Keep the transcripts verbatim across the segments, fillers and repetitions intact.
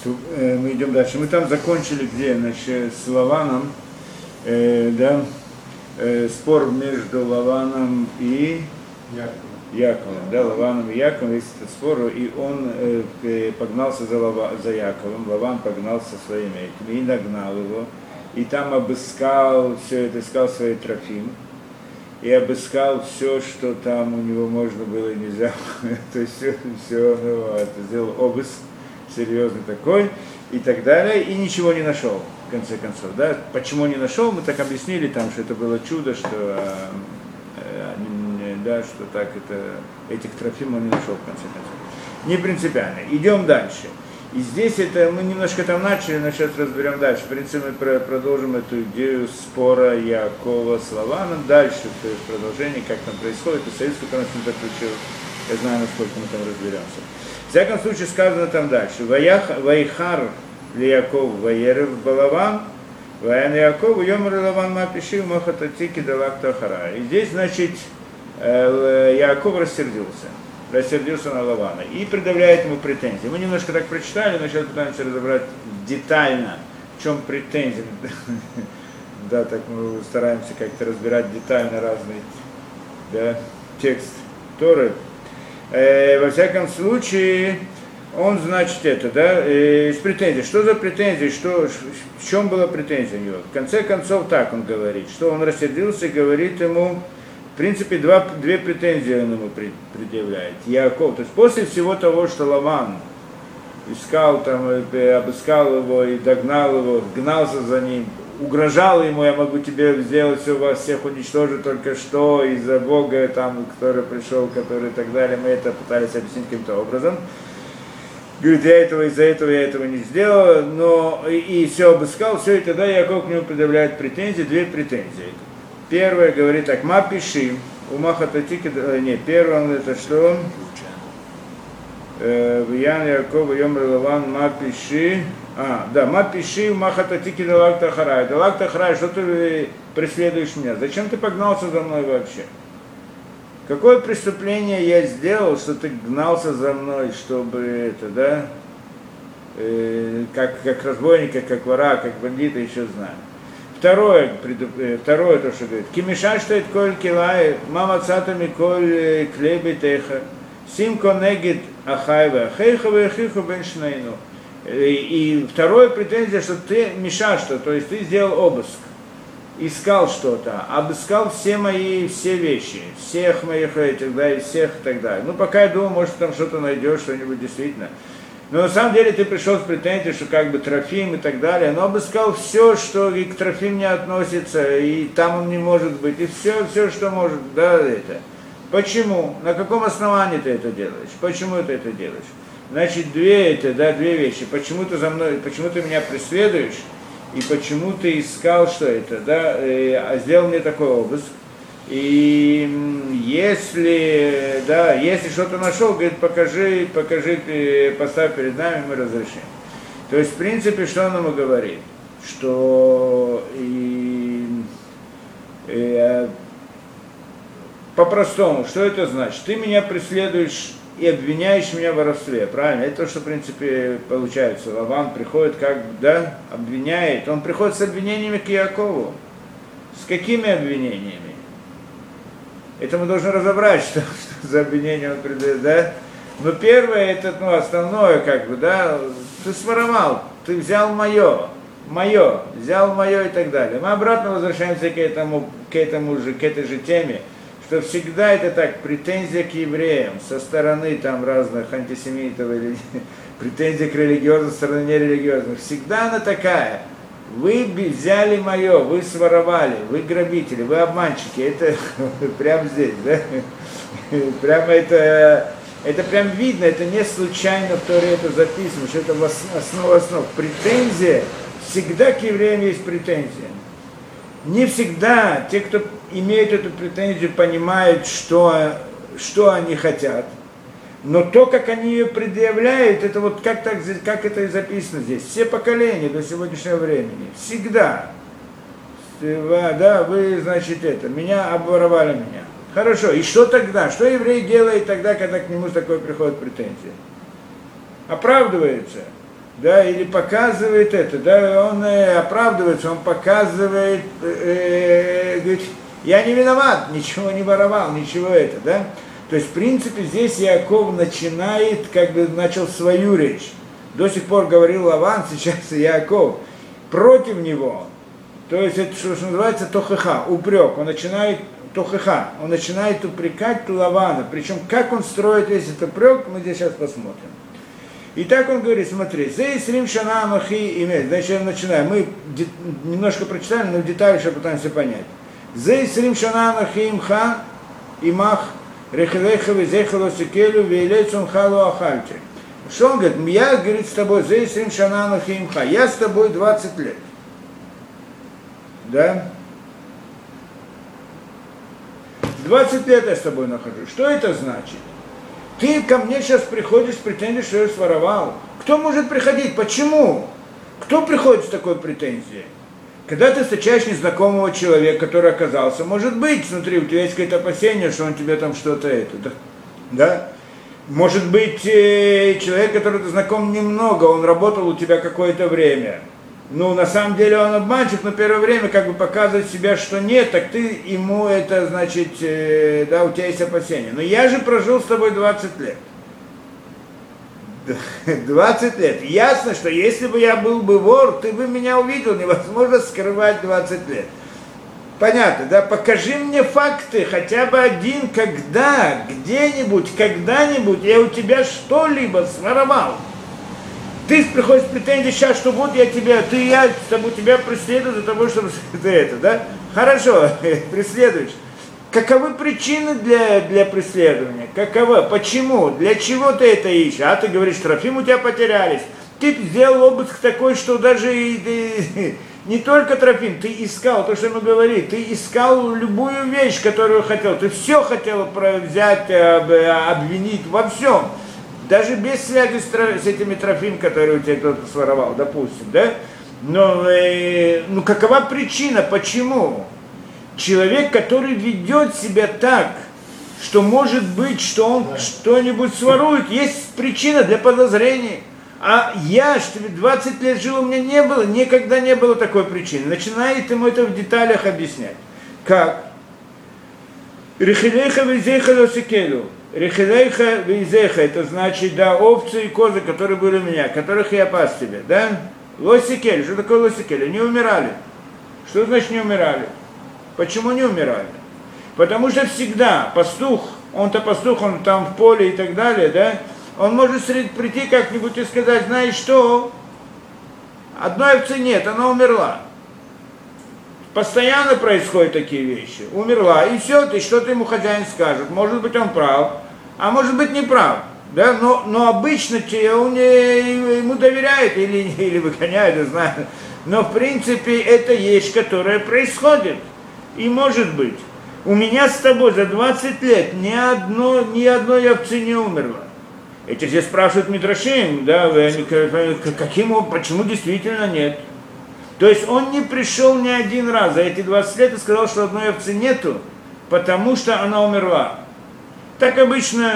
э, мы идем дальше. Мы там закончили где? Значит, с Лаваном, э, да, э, спор между Лаваном и Яковом. Яковом, да, Лаваном и Яковом, есть этот спор, и он э, погнался за, Лава, за Яковом, Лаван погнался своими этими и нагнал его, и там обыскал все это, искал свои трофим, и обыскал все, что там у него можно было и нельзя, то есть все, все ну, это, сделал обыск серьезный такой, и так далее, и ничего не нашел, в конце концов, да, почему не нашел, мы так объяснили там, что это было чудо, что э, э, да, что так это, этих трофим он не нашел в конце концов. Не принципиально. Идем дальше. И здесь это, мы немножко там начали, но сейчас разберем дальше. В принципе, мы продолжим эту идею спора Якова с Лаваном. Дальше, то есть продолжение, как там происходит, и союз, который он с ним заключил. Я знаю, насколько мы там разберемся. В всяком случае, сказано там дальше. Вайхар ли Яков ваерев балаван, ваян Яков, йомр Лаван мапиши, махататики далак тахара. И здесь, значит, Яков рассердился, рассердился на Лавана и предъявляет ему претензии. Мы немножко так прочитали, но сейчас пытаемся разобрать детально, в чем претензии. Да, так мы стараемся как-то разбирать детально разный да, текст Торы. Э, во всяком случае, он, значит, это, да, э, с претензией. Что за претензии, что, в чем была претензия у него? В конце концов, так он говорит, что он рассердился и говорит ему, в принципе, два, две претензии он ему предъявляет. Яков, то есть после всего того, что Лаван искал, там, обыскал его и догнал его, гнался за ним, угрожал ему, я могу тебе сделать все, вас всех уничтожить только что из-за Бога, там, который пришел, который и так далее, мы это пытались объяснить каким-то образом. Говорит, я этого, из-за этого я этого не сделал, но и, и все обыскал, все, и тогда Яков к нему предъявляет претензии, две претензии. Первое говорит так, ма пиши, у махататики, не, первое он это что? Ян Яков, Йом Релаван, ма пиши, а, да, ма пиши, у махататики далак тахарай, далак тахарай, что ты преследуешь меня, зачем ты погнался за мной вообще? Какое преступление я сделал, что ты гнался за мной, чтобы это, да, э, как, как разбойника, как вора, как бандита, еще знаю. Второе, второе то, что говорит, кимиша штейт коль килай, мама цатами коль клеби теха, симко негит ахайва, хейхова и хиху бен шнейну. И второе претензия, что ты мешаешь, то есть ты сделал обыск, искал что-то, обыскал все мои, все вещи, всех моих этих, да, и всех и так далее. Ну, пока я думал, может, там что-то найдешь, что-нибудь действительно. Но на самом деле ты пришел с претензией, что как бы трофим и так далее, но обыскал все, что и к трофим не относится, и там он не может быть, и все, все, что может, да, это. Почему? На каком основании ты это делаешь? Почему ты это делаешь? Значит, две это, да, две вещи. Почему ты за мной, почему ты меня преследуешь, и почему ты искал, что это, да, а сделал мне такой обыск. И если, да, если что-то нашел, говорит, покажи, покажи, поставь перед нами, мы разрешим. То есть, в принципе, что он ему говорит? Что и, и, по-простому, что это значит? Ты меня преследуешь и обвиняешь меня в воровстве, правильно? Это то, что, в принципе, получается. Лаван приходит, как, да, обвиняет. Он приходит с обвинениями к Якову. С какими обвинениями? Это мы должны разобрать, что, что за обвинение он придает, да? Но первое, это, ну, основное, как бы, да, ты своровал, ты взял мое, мое, взял мое и так далее. Мы обратно возвращаемся к этому, к этому же, к этой же теме, что всегда это так, претензия к евреям со стороны там разных антисемитов или претензия к религиозным, со стороны нерелигиозных, всегда она такая. Вы взяли мое, вы своровали, вы грабители, вы обманщики. Это прямо здесь, да? Прямо это, это прям видно, это не случайно в Торе это записано, что это основа основ. Претензия, всегда к евреям есть претензия. Не всегда те, кто имеет эту претензию, понимают, что, что они хотят. Но то, как они ее предъявляют, это вот как, так, как это и записано здесь. Все поколения до сегодняшнего времени. Всегда. Да, вы, значит, это, меня обворовали меня. Хорошо, и что тогда? Что еврей делает тогда, когда к нему такое приходит претензия? Оправдывается. да, или показывает это, да, он э, оправдывается, он показывает, э, говорит, я не виноват, ничего не воровал, ничего это, да. То есть, в принципе, здесь Яаков начинает, как бы, начал свою речь. До сих пор говорил Лаван, сейчас Яаков против него. То есть, это, что, что называется, тохеха, упрек. Он начинает, тохеха, он начинает упрекать Лавана. Причем, как он строит весь этот упрек, мы здесь сейчас посмотрим. И так он говорит, смотри, «Зей срим шана махи имеет». Значит, я начинаю. Мы немножко прочитали, но в деталях еще пытаемся понять. «Зей срим шана махи имха имах рехелеха везеха лосикелю вейлецун халу ахальте». Что он говорит? Я, говорит, с тобой, «Зей срим шана махи имха». Я с тобой двадцать лет. Да? двадцать лет я с тобой нахожусь. Что это значит? Ты ко мне сейчас приходишь с претензией, что я своровал. Кто может приходить? Почему? Кто приходит с такой претензией? Когда ты встречаешь незнакомого человека, который оказался, может быть, смотри, у тебя есть какое-то опасение, что он тебе там что-то это, да? да? Может быть, человек, который ты знаком немного, он работал у тебя какое-то время. Ну, на самом деле он обманщик, но первое время как бы показывает себя, что нет, так ты ему это, значит, э, да, у тебя есть опасения. Но я же прожил с тобой двадцать лет. двадцать лет. Ясно, что если бы я был бы вор, ты бы меня увидел, невозможно скрывать двадцать лет. Понятно, да? Покажи мне факты, хотя бы один, когда, где-нибудь, когда-нибудь я у тебя что-либо своровал. Ты приходишь с претензией сейчас, что вот я тебя, ты и я с тобой тебя преследую за того, чтобы ты это, да? Хорошо, преследуешь. Каковы причины для, для преследования? Каковы? Почему? Для чего ты это ищешь? А ты говоришь, Трофим у тебя потерялись. Ты сделал обыск такой, что даже и, и, не только Трофим, ты искал, то, что мы говорили, ты искал любую вещь, которую хотел. Ты все хотел взять, обвинить во всем. Даже без связи с, с этими Трофим, которые у тебя кто-то своровал, допустим, да? Но, э, ну, какова причина, почему? Человек, который ведет себя так, что может быть, что он да. что-нибудь сворует, есть причина для подозрений. А я, что двадцать лет жил, у меня не было, никогда не было такой причины. Начинает ему это в деталях объяснять. Как? Рехилейха везейха лосикелю. Рехилейха везейха, это значит, да, овцы и козы, которые были у меня, которых я пас тебе, да? Лосикель, что такое лосикель? Они умирали. Что значит не умирали? Почему не умирали? Потому что всегда пастух, он-то пастух, он там в поле и так далее, да? Он может прийти как-нибудь и сказать, знаешь что, одной овцы нет, она умерла. Постоянно происходят такие вещи. Умерла, и все, ты что-то ему хозяин скажет. Может быть, он прав, а может быть, не прав. Да? Но, но обычно он ему доверяет или, или выгоняет, не знаю. Но, в принципе, это вещь, которая происходит. И может быть, у меня с тобой за двадцать лет ни, одно, ни одной овцы не умерла. Эти все спрашивают Мидрашим, да, каким, почему действительно нет. То есть он не пришел ни один раз за эти двадцать лет и сказал, что одной овцы нету, потому что она умерла. Так обычно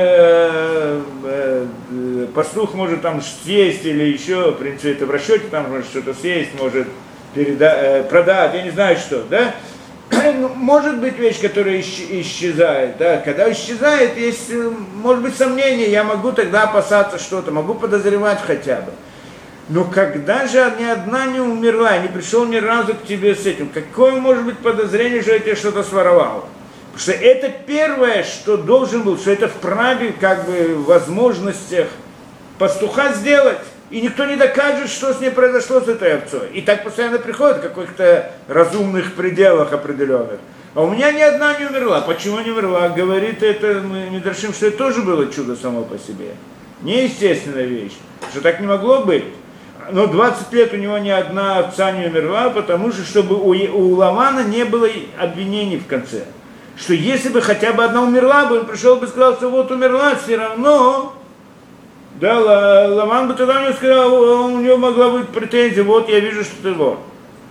э, э, э, пастух может там съесть или еще, в принципе, это в расчете, там может что-то съесть, может переда- э, продать, я не знаю что, да? Может быть вещь, которая исчезает, да, когда исчезает, есть, может быть, сомнение, я могу тогда опасаться что-то, могу подозревать хотя бы. Но когда же ни одна не умерла, не пришел ни разу к тебе с этим, какое может быть подозрение, что я тебе что-то своровал? Потому что это первое, что должен был, что это вправе, как бы, в возможностях пастуха сделать. И никто не докажет, что с ней произошло с этой овцой. И так постоянно приходит в каких-то разумных пределах определенных. А у меня ни одна не умерла. Почему не умерла? Говорит это Мидрашим, что это тоже было чудо само по себе. Неестественная вещь. Что так не могло быть. Но двадцать лет у него ни одна овца не умерла, потому что чтобы у, у Лавана не было обвинений в конце. Что если бы хотя бы одна умерла бы, он пришел бы и сказал, что вот умерла, все равно... Да, Лаван бы тогда мне сказал, у него могла быть претензия, вот я вижу, что ты вор.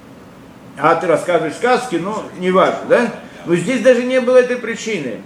А ты рассказываешь сказки, ну, не важно, да? Но здесь даже не было этой причины.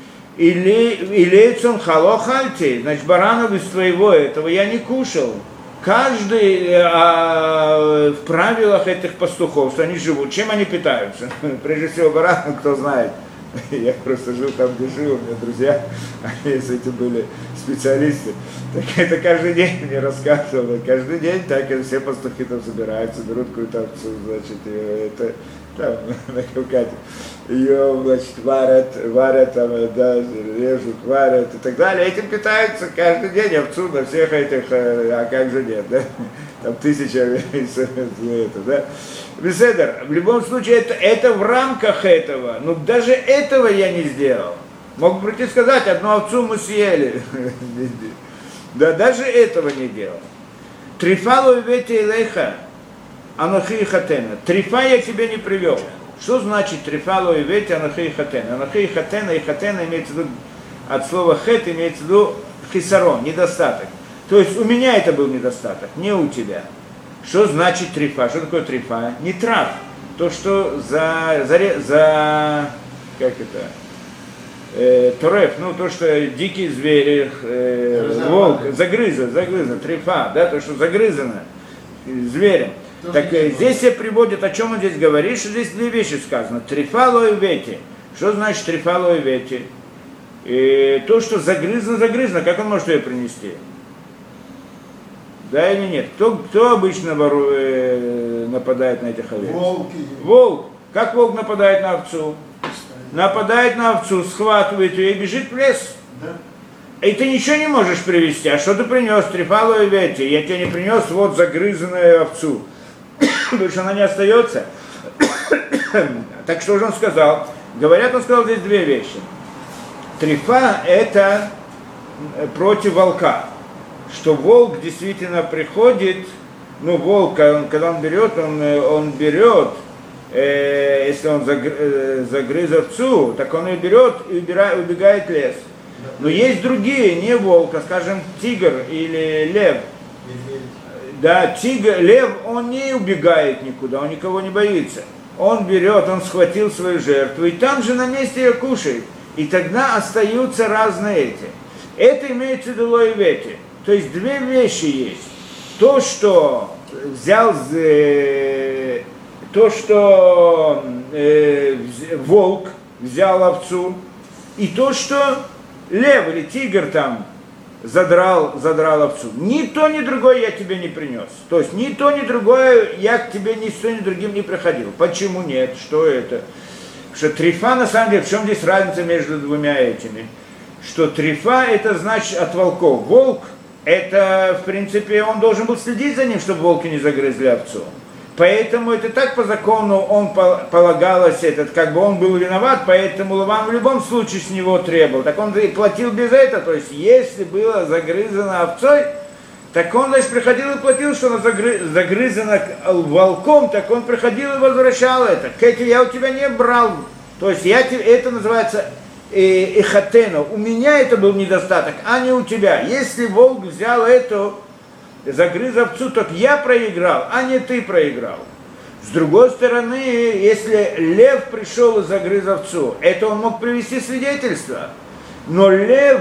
Или Илейцон халохальти, значит, баранов из твоего этого я не кушал. Каждый а, в правилах этих пастухов, что они живут, чем они питаются? Прежде всего, бараном, кто знает. Я просто жил там, где жил, у меня друзья, они с этим были специалисты. Так это каждый день мне рассказывали. Каждый день так и все пастухи там собираются, берут какую-то овцу, значит, это там на Кавказе. Ее, значит, варят, варят, там, да, режут, варят и так далее. Этим питаются каждый день овцу на всех этих, а как же нет, да? Там тысяча это, да? Беседер, в любом случае, это, это в рамках этого, но даже этого я не сделал. Мог бы прийти сказать, одну овцу мы съели. Да, даже этого не делал. Трифалу вети элейха, анохи хатена. Трифа я тебе не привел. Что значит трифалу вети, анохи хатена? Анохи хатена и хатена имеется в виду, от слова хет имеется в виду хисарон, недостаток. То есть у меня это был недостаток, не у тебя. Что значит трифа? Что такое трифа? Не трав. То, что за, за, за как это, э, тореф, ну то, что дикие звери, э, волк, загрыза, загрыза, трифа, да, то, что загрызано зверем. То так э, здесь все приводят, о чем он здесь говорит, что здесь две вещи сказано. Трифа лой вети. Что значит трифа лой вети? И то, что загрызано, загрызано, как он может ее принести? Да или нет? Кто, кто обычно вору, э, нападает на этих овец? Волки. Волк. Как волк нападает на овцу? Нападает на овцу, схватывает ее и бежит в лес. Да. И ты ничего не можешь привезти. А что ты принес? Трифалую вети. Я тебе не принес вот загрызанную овцу. Больше она не остается. Так что же он сказал? Говорят, он сказал здесь две вещи. Трифа это против волка. Что волк действительно приходит, ну волк, он, когда он берет, он, он берет, э, если он загр, э, загрыз овцу, так он ее берет и убирает, убегает в лес. Но есть другие, не волк, а скажем тигр или лев. Да, тигр, лев, он не убегает никуда, он никого не боится. Он берет, он схватил свою жертву и там же на месте ее кушает. И тогда остаются разные эти. Это имеется в виду лоевети. То есть две вещи есть. То, что взял, э, то, что э, волк взял овцу, и то, что лев или тигр там задрал, задрал овцу. Ни то, ни другое я тебе не принес. То есть ни то, ни другое я к тебе ни с то, ни другим не приходил. Почему нет? Что это? Что трифа, на самом деле, в чем здесь разница между двумя этими? Что трифа это значит от волков. Волк это, в принципе, он должен был следить за ним, чтобы волки не загрызли овцу. Поэтому это так по закону он полагалось, этот, как бы он был виноват, поэтому Лаван в любом случае с него требовал. Так он и платил без этого, то есть если было загрызано овцой, так он, значит, приходил и платил, что она загры... загрызана волком, так он приходил и возвращал это. Кэти, я у тебя не брал, то есть я, это называется... эхатена, у меня это был недостаток, а не у тебя. Если волк взял эту, загрыз овцу, так я проиграл, а не ты проиграл. С другой стороны, если лев пришел и загрыз овцу, это он мог привести свидетельство. Но лев,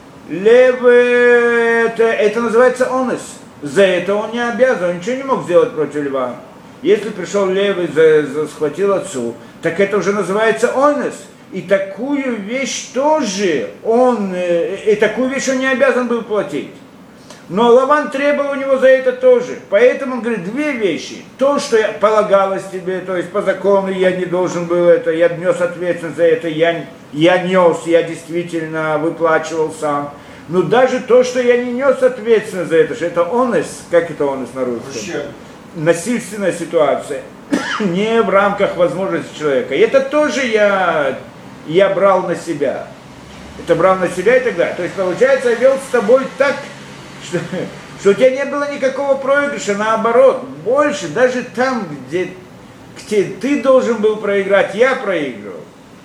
лев это, это называется онес. За это он не обязан, он ничего не мог сделать против льва. Если пришел лев и за, за, схватил овцу, так это уже называется онес. И такую вещь тоже он, и такую вещь он не обязан был платить. Но Лаван требовал у него за это тоже. Поэтому он говорит, две вещи. То, что полагалось тебе, то есть по закону я не должен был это, я нес ответственность за это, я, я нес, я действительно выплачивал сам. Но даже то, что я не нес ответственность за это, что это онес, как это онес на русском? Насильственная ситуация, не в рамках возможности человека. И это тоже я... я брал на себя. Это брал на себя и так далее. То есть, получается, я вел с тобой так, что, что у тебя не было никакого проигрыша, наоборот. Больше, даже там, где, где ты должен был проиграть, я проигрывал.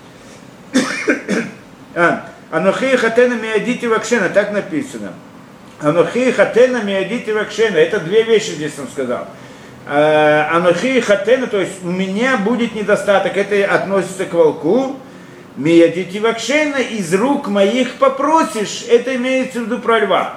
Анохи хатена миадити вакшена, так написано. Анохи хатена миадити вакшена. Это две вещи здесь он сказал. Анохи хатена, то есть у меня будет недостаток. Это относится к волку. Миядити вакшена, из рук моих попросишь, это имеется в виду про льва.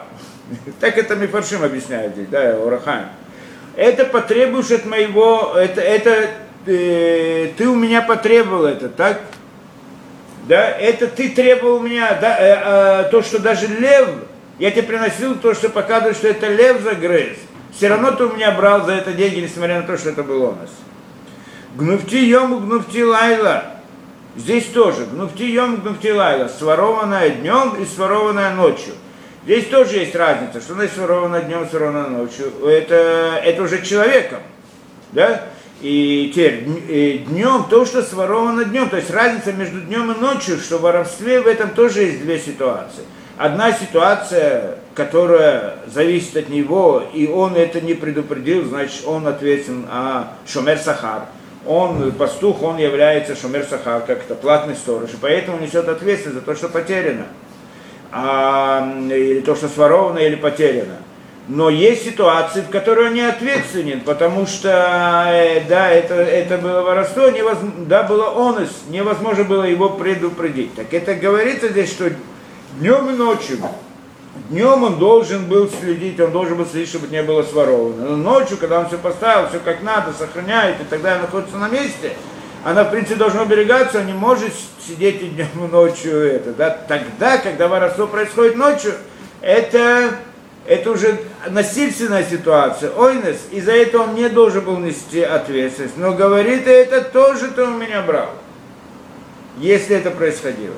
Так это Мифаршим объясняет здесь, да, Орахаим. Это потребуешь от моего, это, это э, ты у меня потребовал это, так? Да, это ты требовал у меня, да, э, э, то, что даже лев, я тебе приносил то, что показывает, что это лев загрыз. Все равно ты у меня брал за это деньги, несмотря на то, что это был у нас. Гнуфти йому, гнуфти лайла. Здесь тоже. Гнуфти йому, гнуфти лайла. Сворованное днем и сворованное ночью. Здесь тоже есть разница, что значит своровано днем, своровано ночью. Это, это уже человеком. Да? И теперь днем то, что своровано днем. То есть разница между днем и ночью, что в воровстве в этом тоже есть две ситуации. Одна ситуация, которая зависит от него, и он это не предупредил, значит, он ответственен, а шомер сахар. Он пастух, он является шомер сахар, как это платный сторож, и поэтому несет ответственность за то, что потеряно. А, или то, что своровано, или потеряно. Но есть ситуации, в которых он не ответственен, потому что, да, это, это было воровство, невозможно, да, было онес, невозможно было его предупредить. Так это говорится здесь, что днем и ночью. Днем он должен был следить, он должен был следить, чтобы не было своровано. Но ночью, когда он все поставил, все как надо, сохраняет, и тогда находится на месте, она, в принципе, должна уберегаться, он не может сидеть и днем и ночью. Это, да? Тогда, когда воровство происходит ночью, это, это уже насильственная ситуация. Ойнес, и за это он не должен был нести ответственность. Но говорит, это тоже ты у меня брал, если это происходило.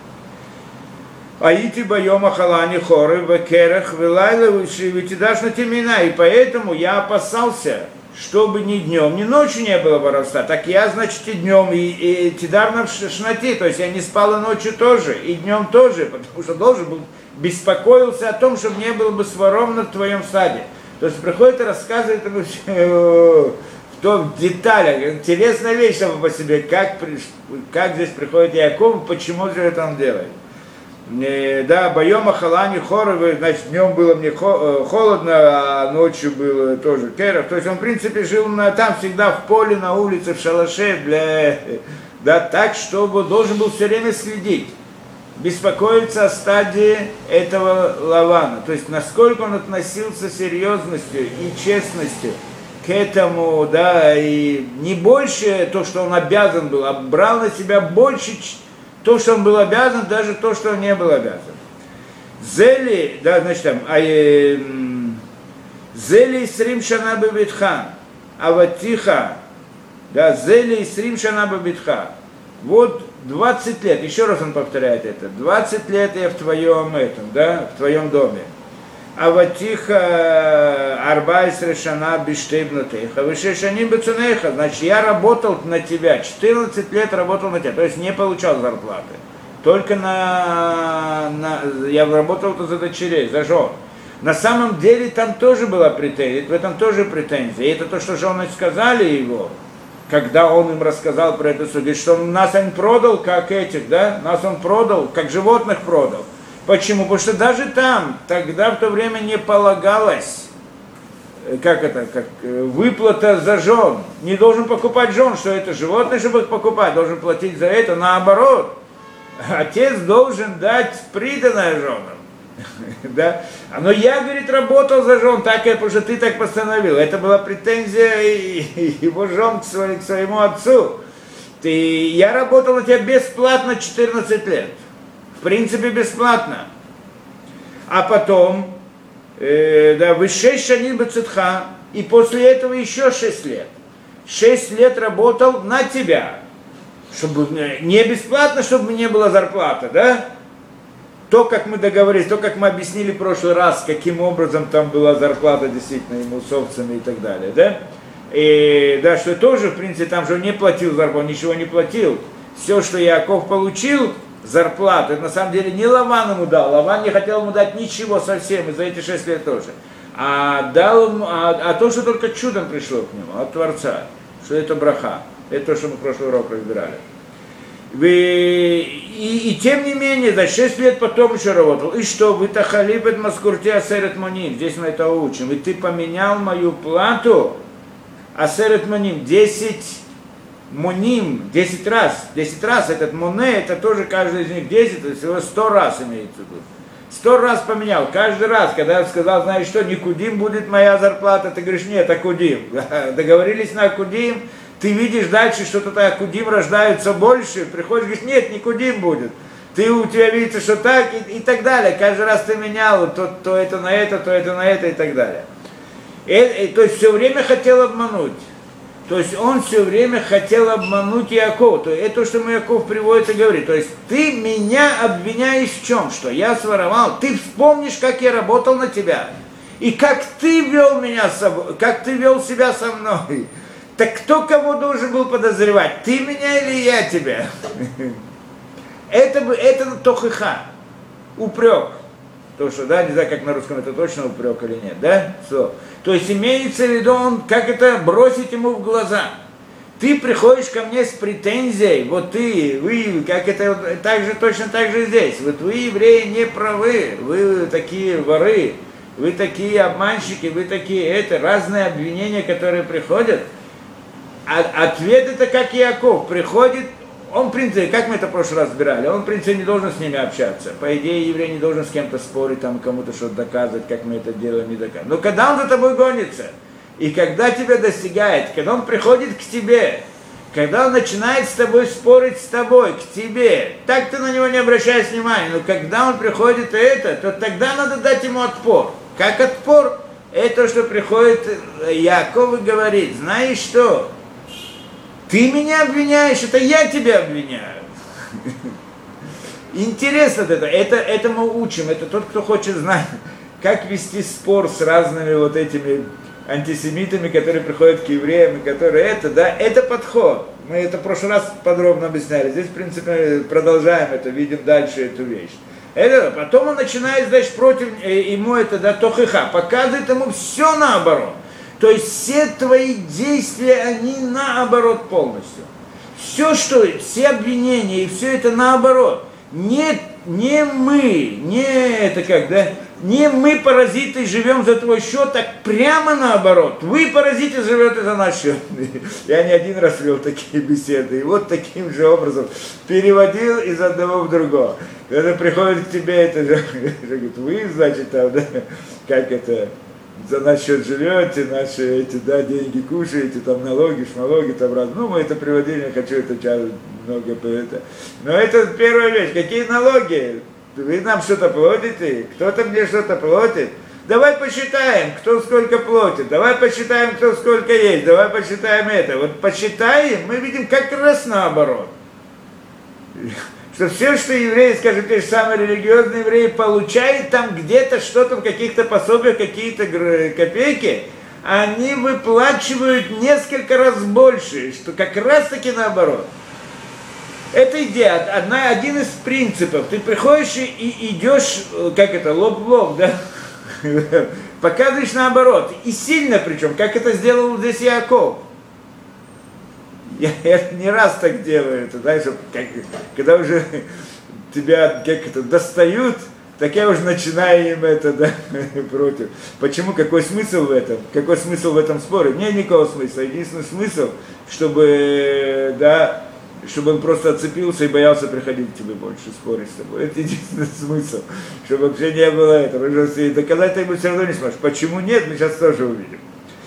Аити байома халани хоры в керах вилайла витидаш на темена. И поэтому я опасался, чтобы ни днем, ни ночью не было воровства. Так я, значит, и днем, и, и тидар в шнати, то есть я не спал и ночью тоже, и днем тоже, потому что должен был, беспокоился о том, чтобы не было бы своровано в твоем саде. То есть приходит и рассказывает ему в том деталях. Интересная вещь сама по себе, как, как здесь приходит Яков, почему же это он делает. Да, боема халани хоры, значит, днем было мне холодно, а ночью было тоже керов. То есть он, в принципе, жил на, там всегда в поле, на улице, в шалаше, для, да, так, чтобы должен был все время следить, беспокоиться о стадии этого Лавана. То есть, насколько он относился с серьезностью и честностью к этому, да, и не больше то, что он обязан был, а брал на себя больше то, что он был обязан, даже то, что он не был обязан. Зели, да, значит там, а, э, Зели срим шана бебитха, аватиха, да, Зели срим шана бебитха. Вот двадцать лет, еще раз он повторяет это, двадцать лет я в твоем этом, да, в твоем доме. Аватиха арбайс решана биштейбнутейха, вышешаним бецунейха, значит, я работал на тебя, четырнадцать лет работал на тебя, то есть не получал зарплаты. Только на, на я работал за дочерей, за жен. На самом деле там тоже была претензия, в этом тоже претензия. И это то, что жены сказали его, когда он им рассказал про это, что он нас он продал, как этих, да, нас он продал, как животных продал. Почему? Потому что даже там, тогда в то время не полагалось, как это, как выплата за жен. Не должен покупать жен, что это животное, чтобы их покупать, должен платить за это. Наоборот, отец должен дать приданое женам. Да? Но я, говорит, работал за жен, так, потому что ты так постановил. Это была претензия его жен к своему отцу. Ты, я работал на тебя бесплатно четырнадцать лет. В принципе, бесплатно. А потом, э, да, вы шесть шанин бацитха, и после этого еще шесть лет. Шесть лет работал на тебя. Чтобы не бесплатно, чтобы не было зарплаты, да? То, как мы договорились, то, как мы объяснили в прошлый раз, каким образом там была зарплата действительно ему с овцами и так далее, да? И, да, что тоже, в принципе, там же он не платил зарплату, ничего не платил. Все, что Яаков получил, зарплату, это на самом деле не Лаван ему дал, Лаван не хотел ему дать ничего совсем, и за эти шесть лет тоже, а дал ему, а, а то, что только чудом пришло к нему, от Творца, что это браха, это то, что мы в прошлый урок разбирали. И, и, и тем не менее, за шесть лет потом еще работал, и что, вы тахалибет маскурти асерет моним, здесь мы это учим, и ты поменял мою плату, асерет моним, десять моним, десять раз, десять раз, этот моне, это тоже каждый из них десять, то есть всего сто раз имеется в виду. Сто раз поменял. Каждый раз, когда я сказал, знаешь что, не Кудим будет моя зарплата, ты говоришь, нет, Акудим. Договорились на Акудим, ты видишь дальше, что-то Акудим рождаются больше, приходишь, говоришь, нет, не Кудим будет. Ты, у тебя видится, что так, и, и так далее. Каждый раз ты менял, то, то это на это, то это на это, и так далее. И, и, то есть все время хотел обмануть. То есть он все время хотел обмануть Якова. То есть это то, что ему Яков приводит и говорит. То есть ты меня обвиняешь в чем? Что я своровал. Ты вспомнишь, как я работал на тебя. И как ты вел меня с собой, как ты вел себя со мной. Так кто кого должен был подозревать? Ты меня или я тебя? Это, это тохиха. Упрек. То, что, да, не знаю, как на русском это точно упрек или нет, да? Все. То есть имеется в виду, он, как это, бросить ему в глаза. Ты приходишь ко мне с претензией, вот ты, вы, как это, так же, точно так же здесь. Вот вы, евреи, не правы, вы такие воры, вы такие обманщики, вы такие, это, разные обвинения, которые приходят. А ответ это как Яков, приходит, он, в принципе, как мы это в прошлый раз разбирали, он, в принципе, не должен с ними общаться. По идее, еврей не должен с кем-то спорить, там, кому-то что-то доказывать, как мы это делаем, не доказываем. Но когда он за тобой гонится, и когда тебя достигает, когда он приходит к тебе, когда он начинает с тобой спорить с тобой, к тебе, так ты на него не обращаешь внимания, но когда он приходит это, то тогда надо дать ему отпор. Как отпор? Это, что приходит Яков и говорит, знаешь что? Ты меня обвиняешь, это я тебя обвиняю. Интересно это, это, это мы учим, это тот, кто хочет знать, как вести спор с разными вот этими антисемитами, которые приходят к евреям, и которые это, да, это подход. Мы это в прошлый раз подробно объясняли, здесь, в принципе, продолжаем это, видим дальше эту вещь. Это, потом он начинает, значит, против ему это, да, тохиха, показывает ему все наоборот. То есть все твои действия, они наоборот полностью. Все, что, все обвинения и все это наоборот. Не, не мы, не это как, да, не мы, паразиты, живем за твой счет, так прямо наоборот. Вы, паразиты, живете за наш счет. Я не один раз вел такие беседы. И вот таким же образом переводил из одного в другого. Когда приходит к тебе, это же, говорит, вы, значит, там, да, как это... за наш счет живете, наши эти, да, деньги кушаете, там налоги, шмалоги, там раз. Ну, мы это приводили, не хочу это сейчас много это. Но это первая вещь. Какие налоги? Вы нам что-то платите? Кто-то мне что-то платит? Давай посчитаем, кто сколько платит. Давай посчитаем, кто сколько есть. Давай посчитаем это. Вот посчитаем, мы видим как раз наоборот. Что все, что евреи, скажем, те же самые религиозные евреи, получают там где-то что-то в каких-то пособиях, какие-то копейки, они выплачивают несколько раз больше, что как раз таки наоборот. Это идея, одна, один из принципов. Ты приходишь и, и идешь, как это, лоб в лоб, да? Показываешь наоборот. И сильно причем, как это сделал здесь Яков. Я, я не раз так делаю, это, знаешь, как, когда уже тебя как это достают, так я уже начинаю им это, да, против. Почему? Какой смысл в этом? Какой смысл в этом споре? Нет никакого смысла. Единственный смысл, чтобы, да, чтобы он просто отцепился и боялся приходить к тебе больше, спорить с тобой. Это единственный смысл, чтобы вообще не было этого. И доказать ты ему все равно не сможешь. Почему нет, мы сейчас тоже увидим.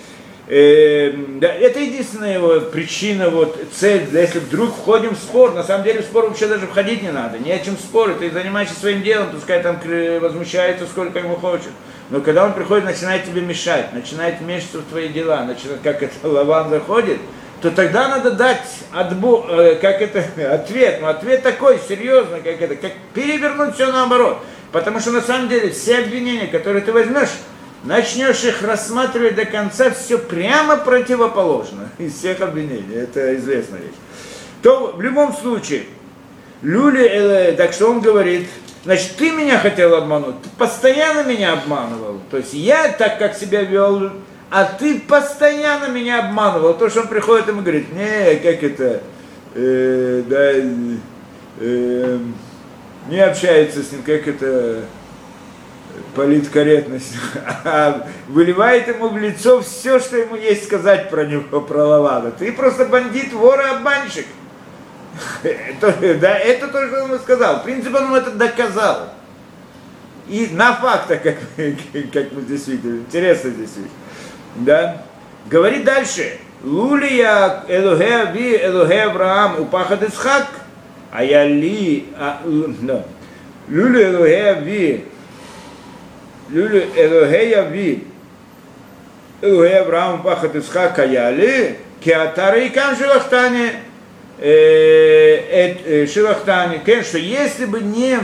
Это единственная его причина, вот, цель, если вдруг входим в спор, на самом деле в спор вообще даже входить не надо, не о чем спорить, ты занимаешься своим делом, пускай там возмущается сколько ему хочет, но когда он приходит, начинает тебе мешать, начинает вмешиваться в твои дела, начинает, как это Лаван заходит, то тогда надо дать отбу, как это, ответ, но ответ такой, серьезный, как это, как перевернуть все наоборот, потому что на самом деле все обвинения, которые ты возьмешь, начнешь их рассматривать до конца, все прямо противоположно из всех обвинений. Это известная вещь. То в любом случае, Люли, э, так что он говорит, значит, ты меня хотел обмануть, ты постоянно меня обманывал. То есть я так, как себя вел, а ты постоянно меня обманывал. То, что он приходит ему говорит, не, как это, э, да, э, не общается с ним, как это... политкорректность, а выливает ему в лицо все, что ему есть сказать про него, про Лавана. Ты просто бандит, вор и обманщик. Да, это то, что он ему сказал. В принципе, он ему это доказал. И на фактах, как, как мы здесь видим, интересно здесь видим. Да? Говорит дальше. Лулия Элохе Ави Элохе Авраам Упахад Ицхак, а я ли... Лулия Элохе Ави Лулия Элохе Ави Элохе Авраам Упахад Ицхак, а я ли... Кеатара и кам шилахтани, шилахтани, что если бы не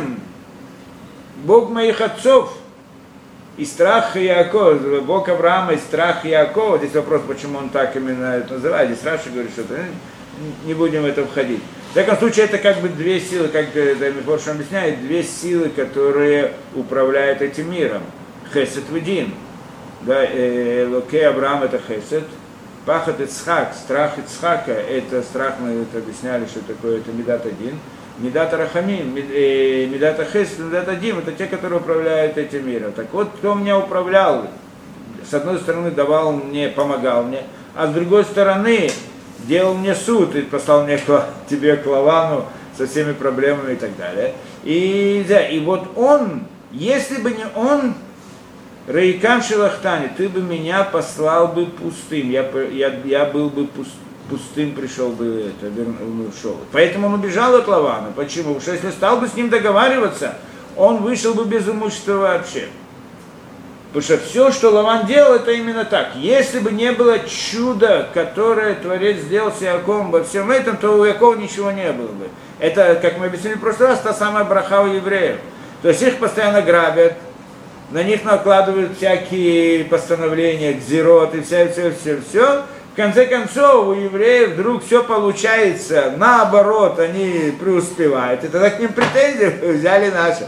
Бог моих отцов и страх Яакова, Бог Авраама и страх Яакова, здесь вопрос, почему он так именно это называет, здесь Раши говорит, что не будем в это входить. В всяком случае, это как бы две силы, как Мефорш объясняет, две силы, которые управляют этим миром. Хесед Ведин. Да, Локе Авраам это Хесед. Пахат Ицхак, страх Ицхака, это страх, мы это объясняли, что такое, это Медат один. Медат Рахамим, Медат Хесед, Медат Адим, это те, которые управляют этим миром. Так вот, кто меня управлял, с одной стороны давал мне, помогал мне, а с другой стороны делал мне суд и послал мне к тебе к Лавану со всеми проблемами и так далее. И, да, и вот он, если бы не он, Рейкам Шилахтани, ты бы меня послал бы пустым, я, я, я был бы пуст, пустым, пришел бы, это, ушел. Поэтому он убежал от Лавана. Почему? Потому что если стал бы с ним договариваться, он вышел бы без имущества вообще. Потому что все, что Лаван делал, это именно так. Если бы не было чуда, которое Творец сделал с Яаковом во всем этом, то у Яакова ничего не было бы. Это, как мы объяснили в прошлый раз, та самая браха у евреев. То есть их постоянно грабят, на них накладывают всякие постановления, гзирот и все, все, все, все. В конце концов, у евреев вдруг все получается, наоборот, они преуспевают. И тогда к ним претензии взяли наши.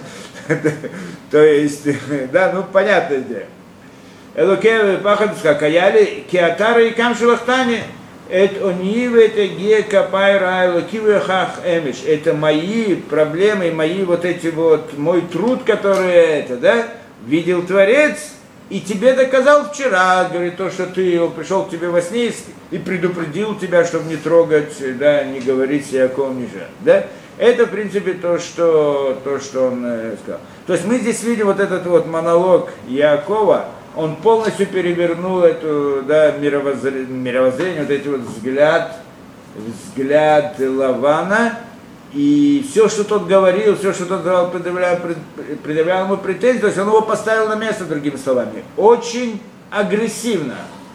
То есть, да, ну, понятное дело. Элокея пахадуска каяли, киатара и камшилахтани, это онивы, это ге капайра, элокивы хах эмиш. Это мои проблемы, мои вот эти вот, мой труд, который это, да, видел Творец, и тебе доказал вчера, говорит, то, что ты, он пришел к тебе во сне и предупредил тебя, чтобы не трогать, да, не говорить с Яаковом, не жаль, да? Это, в принципе, то, что, то, что он э, сказал. То есть мы здесь видим вот этот вот монолог Яакова, он полностью перевернул эту, да, мировоззрение, мировоззрение, вот эти вот взгляд, взгляд Лавана. И все, что тот говорил, все, что тот давал, предъявлял, предъявлял ему претензии, то есть он его поставил на место, другими словами. Очень агрессивно.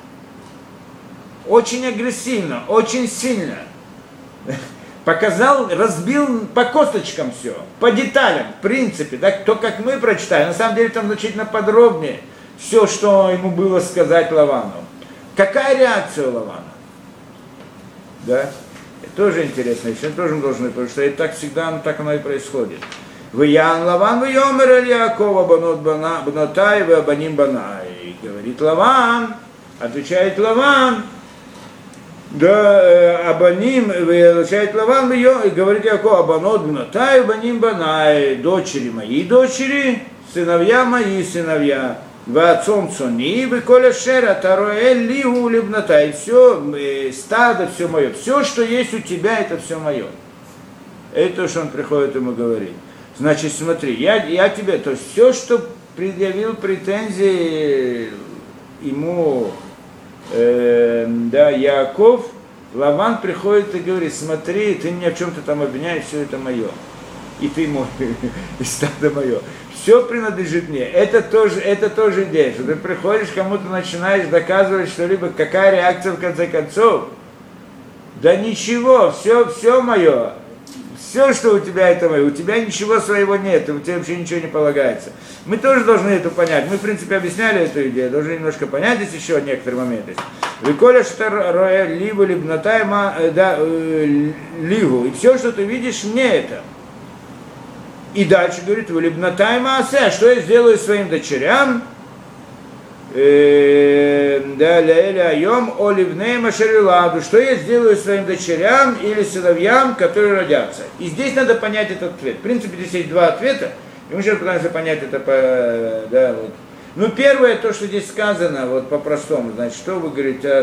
Очень агрессивно, очень сильно. Показал, разбил по косточкам все, по деталям, в принципе, да, то, как мы прочитали. На самом деле там значительно подробнее все, что ему было сказать Лавану. Какая реакция Лавана? Да? Тоже интересно, еще тоже должны, потому что это так всегда, ну, так оно и происходит. Виян Лаван вьомер эль Яакова банот банотай вабаним банай. Говорит Лаван, отвечает Лаван, да, абаним, отвечает Лаван, и говорит Яаков, абанот банотай вабаним банай. Дочери мои дочери, сыновья мои сыновья. Вацом цони, вы коля шера, тароэль лигу либната, и все, стадо, все мое, все, что есть у тебя, это все мое. Это то, что он приходит ему говорить. Значит, смотри, я, я тебе, то есть все, что предъявил претензии ему, э, да, Яаков, Лаван приходит и говорит, смотри, ты меня в чем-то там обвиняешь, все это мое. И ты мой, и стадо мое. Все принадлежит мне. Это тоже, это тоже идея, что ты приходишь, кому-то начинаешь доказывать что-либо, какая реакция в конце концов. Да ничего, все, все мое. Все, что у тебя, это мое. У тебя ничего своего нет, у тебя вообще ничего не полагается. Мы тоже должны это понять. Мы, в принципе, объясняли эту идею, должны немножко понять здесь еще некоторые моменты. Виколя штар либо либнатайма, да, ливу. И все, что ты видишь, мне это. И дальше говорит, «Валибнатай маасе», что я сделаю своим дочерям, да, ля-эля айом, оливней машариладу, что я сделаю своим дочерям или сыновьям, которые родятся. И здесь надо понять этот ответ. В принципе, здесь есть два ответа, и мы сейчас пытаемся понять это по, да, вот. Ну, первое, то, что здесь сказано, вот по-простому, значит, что вы говорите,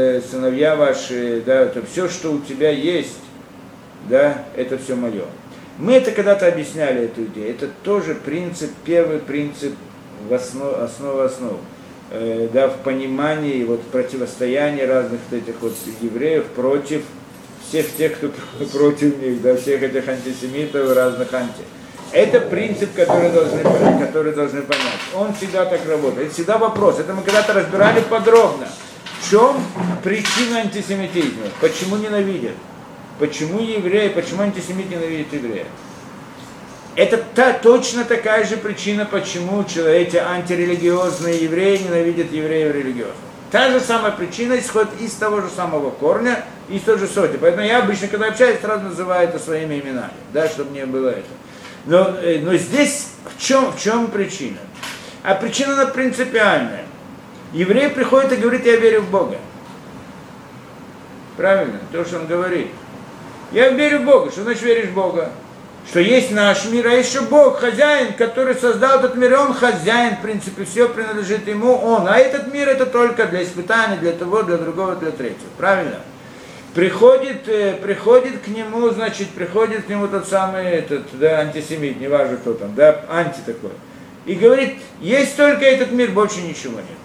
сыновья ваши, да, это все, что у тебя есть, да, это все мое. Мы это когда-то объясняли, эту идею. Это тоже принцип, первый принцип в основ, основа основ. Э, да, в понимании вот, противостояния разных этих вот евреев против всех тех, кто против них, да, всех этих антисемитов, разных анти. Это принцип, который должны, который должны понять. Он всегда так работает. Это всегда вопрос. Это мы когда-то разбирали подробно. В чем причина антисемитизма? Почему ненавидят? Почему евреи, почему антисемит ненавидит еврея? Это та, точно такая же причина, почему эти антирелигиозные евреи ненавидят евреев религиозных. Та же самая причина исходит из того же самого корня, из той же соти. Поэтому я обычно, когда общаюсь, сразу называю это своими именами, да, чтобы не было это. Но, но здесь в чем, в чем причина? А причина она принципиальная. Еврей приходит и говорит: я верю в Бога. Правильно, то, что он говорит. Я верю в Бога. Что значит веришь в Бога? Что есть наш мир, а еще Бог, хозяин, который создал этот мир, он хозяин, в принципе, все принадлежит ему, он. А этот мир это только для испытаний, для того, для другого, для третьего. Правильно? Приходит, э, приходит к нему, значит, приходит к нему тот самый этот, да, антисемит, неважно кто там, да, анти такой. И говорит: есть только этот мир, больше ничего нет.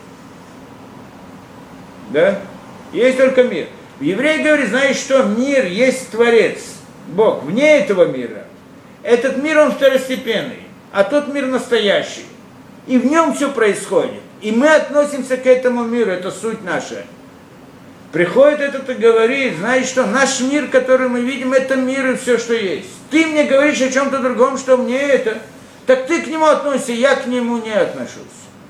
Да? Есть только мир. Еврей говорит: знаешь что, мир есть Творец, Бог, вне этого мира. Этот мир, он второстепенный, а тот мир настоящий. И в нем все происходит. И мы относимся к этому миру, это суть наша. Приходит этот и говорит: знаешь что, наш мир, который мы видим, это мир и все, что есть. Ты мне говоришь о чем-то другом, что мне это. Так ты к нему относишься, я к нему не отношусь.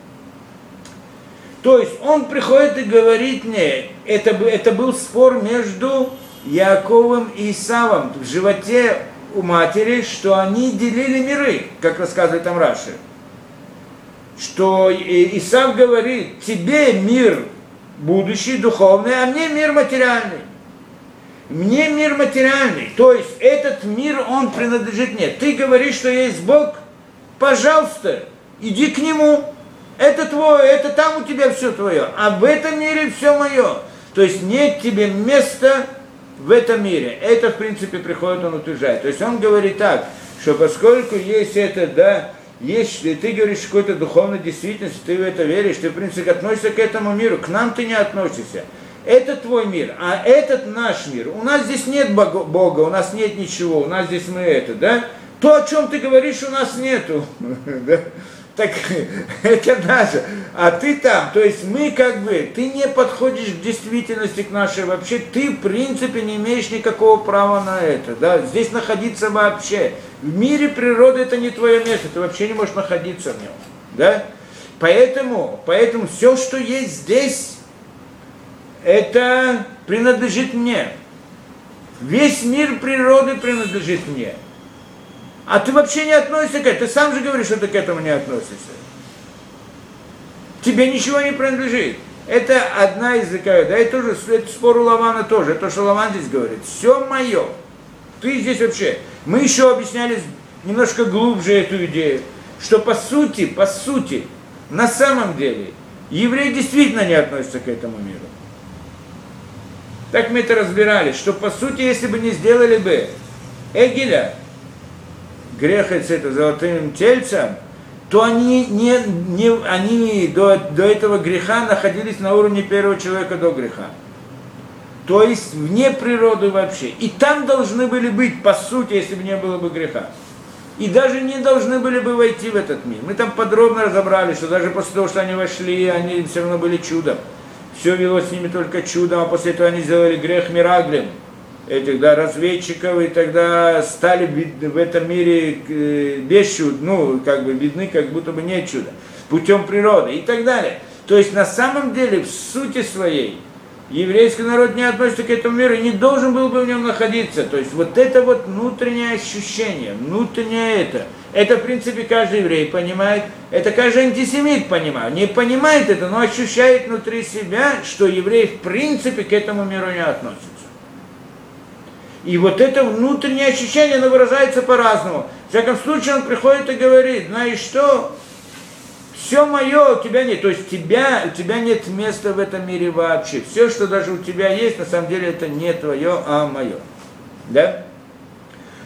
То есть он приходит и говорит мне, это, это был спор между Яаковом и Исавом в животе у матери, что они делили миры, как рассказывает там Раши. Что Исав говорит: тебе мир будущий, духовный, а мне мир материальный. Мне мир материальный. То есть этот мир, он принадлежит мне. Ты говоришь, что есть Бог, пожалуйста, иди к нему. Это твое, это там у тебя все твое, а в этом мире все мое. То есть нет тебе места в этом мире. Это, в принципе, приходит, он утверждает. То есть он говорит так, что поскольку есть это, да, есть, ты говоришь какой-то духовной действительности, ты в это веришь, ты, в принципе, относишься к этому миру, к нам ты не относишься. Это твой мир, а этот наш мир. У нас здесь нет Бога, у нас нет ничего, у нас здесь мы это, да? То, о чем ты говоришь, у нас нету. Так это наше, а ты там, то есть мы как бы, ты не подходишь к действительности, к нашей вообще, ты в принципе не имеешь никакого права на это, да, здесь находиться вообще. В мире природы это не твое место, ты вообще не можешь находиться в нем, да. Поэтому, поэтому все, что есть здесь, это принадлежит мне. Весь мир природы принадлежит мне. А ты вообще не относишься к этому. Ты сам же говоришь, что ты к этому не относишься. Тебе ничего не принадлежит. Это одна из языка. Да, это тоже это спор у Лавана тоже. Это то, что Лаван здесь говорит. Все мое. Ты здесь вообще. Мы еще объясняли немножко глубже эту идею, что по сути, по сути, на самом деле, евреи действительно не относятся к этому миру. Так мы это разбирали, что по сути, если бы не сделали бы Эгеля, грех это золотым тельцем, то они, не, не, они до, до этого греха находились на уровне первого человека до греха. То есть вне природы вообще. И там должны были быть, по сути, если бы не было бы греха. И даже не должны были бы войти в этот мир. Мы там подробно разобрали, что даже после того, что они вошли, они все равно были чудом. Все вело с ними только чудом, а после этого они сделали грех мираглем. Этих, да, разведчиков, и тогда стали в этом мире без чуда, ну, как бы видны, как будто бы нет чуда, путем природы и так далее. То есть на самом деле, в сути своей, еврейский народ не относится к этому миру и не должен был бы в нем находиться. То есть вот это вот внутреннее ощущение, внутреннее это, это в принципе каждый еврей понимает, это каждый антисемит понимает, не понимает это, но ощущает внутри себя, что еврей в принципе к этому миру не относится. И вот это внутреннее ощущение, оно выражается по-разному. В всяком случае, он приходит и говорит: знаешь что, все мое, у тебя нет. То есть тебя, у тебя нет места в этом мире вообще. Все, что даже у тебя есть, на самом деле это не твое, а мое. Да?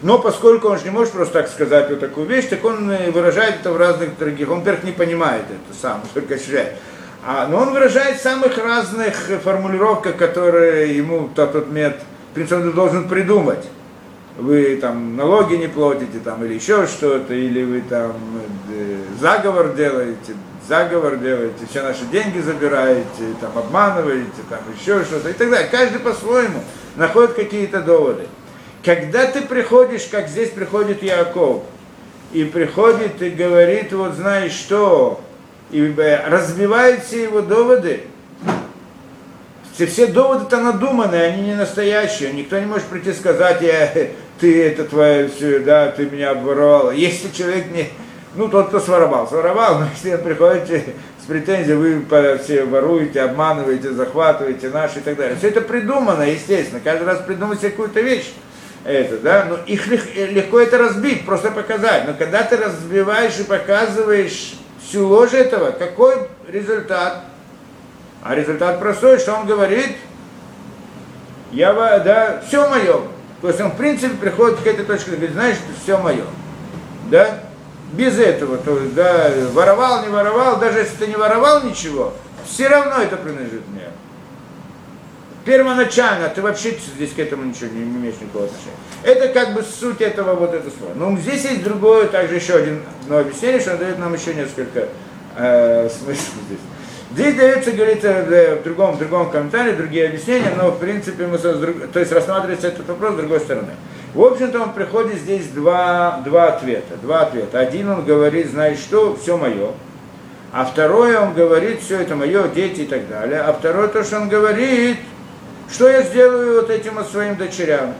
Но поскольку он же не может просто так сказать вот такую вещь, так он выражает это в разных других. Он, во-первых, не понимает это сам, только ощущает. А, но он выражает в самых разных формулировках, которые ему тот, тот мед, в принципе, он должен придумать. Вы там налоги не платите, там, или еще что-то, или вы там э, заговор делаете, заговор делаете, все наши деньги забираете, там, обманываете, там, еще что-то и так далее. Каждый по-своему находит какие-то доводы. Когда ты приходишь, как здесь приходит Яаков, и приходит и говорит, вот знаешь что, и разбивают все его доводы, все, все доводы-то надуманные, они не настоящие. Никто не может прийти и сказать, я, ты это твое все, да, ты меня обворовал. Если человек не, ну тот, кто своровал, своровал, но если вы приходите с претензией, вы все воруете, обманываете, захватываете наши и так далее. Все это придумано, естественно, каждый раз придумываете какую-то вещь. Это, да, но их легко это разбить, просто показать. Но когда ты разбиваешь и показываешь всю ложь этого, какой результат? А результат простой, что он говорит, я, да, все мое. То есть он, в принципе, приходит к этой точке, говорит, знаешь, это все мое. Да? Без этого, то есть, да, воровал, не воровал, даже если ты не воровал ничего, все равно это принадлежит мне. Первоначально, ты вообще здесь к этому ничего не, не имеешь никакого отношения. Это как бы суть этого вот этого слова. Но здесь есть другое, также еще один, одно объяснение, что он дает нам еще несколько э, смыслов здесь. Здесь дается, говорится, в другом, в другом комментарии, другие объяснения, но в принципе мы, то есть рассматривается этот вопрос с другой стороны. В общем-то он приходит здесь два, два ответа, два ответа. Один он говорит, знаешь что, все мое. А второе он говорит, все это мое, дети и так далее. А второе то, что он говорит, что я сделаю вот этим вот своим дочерям.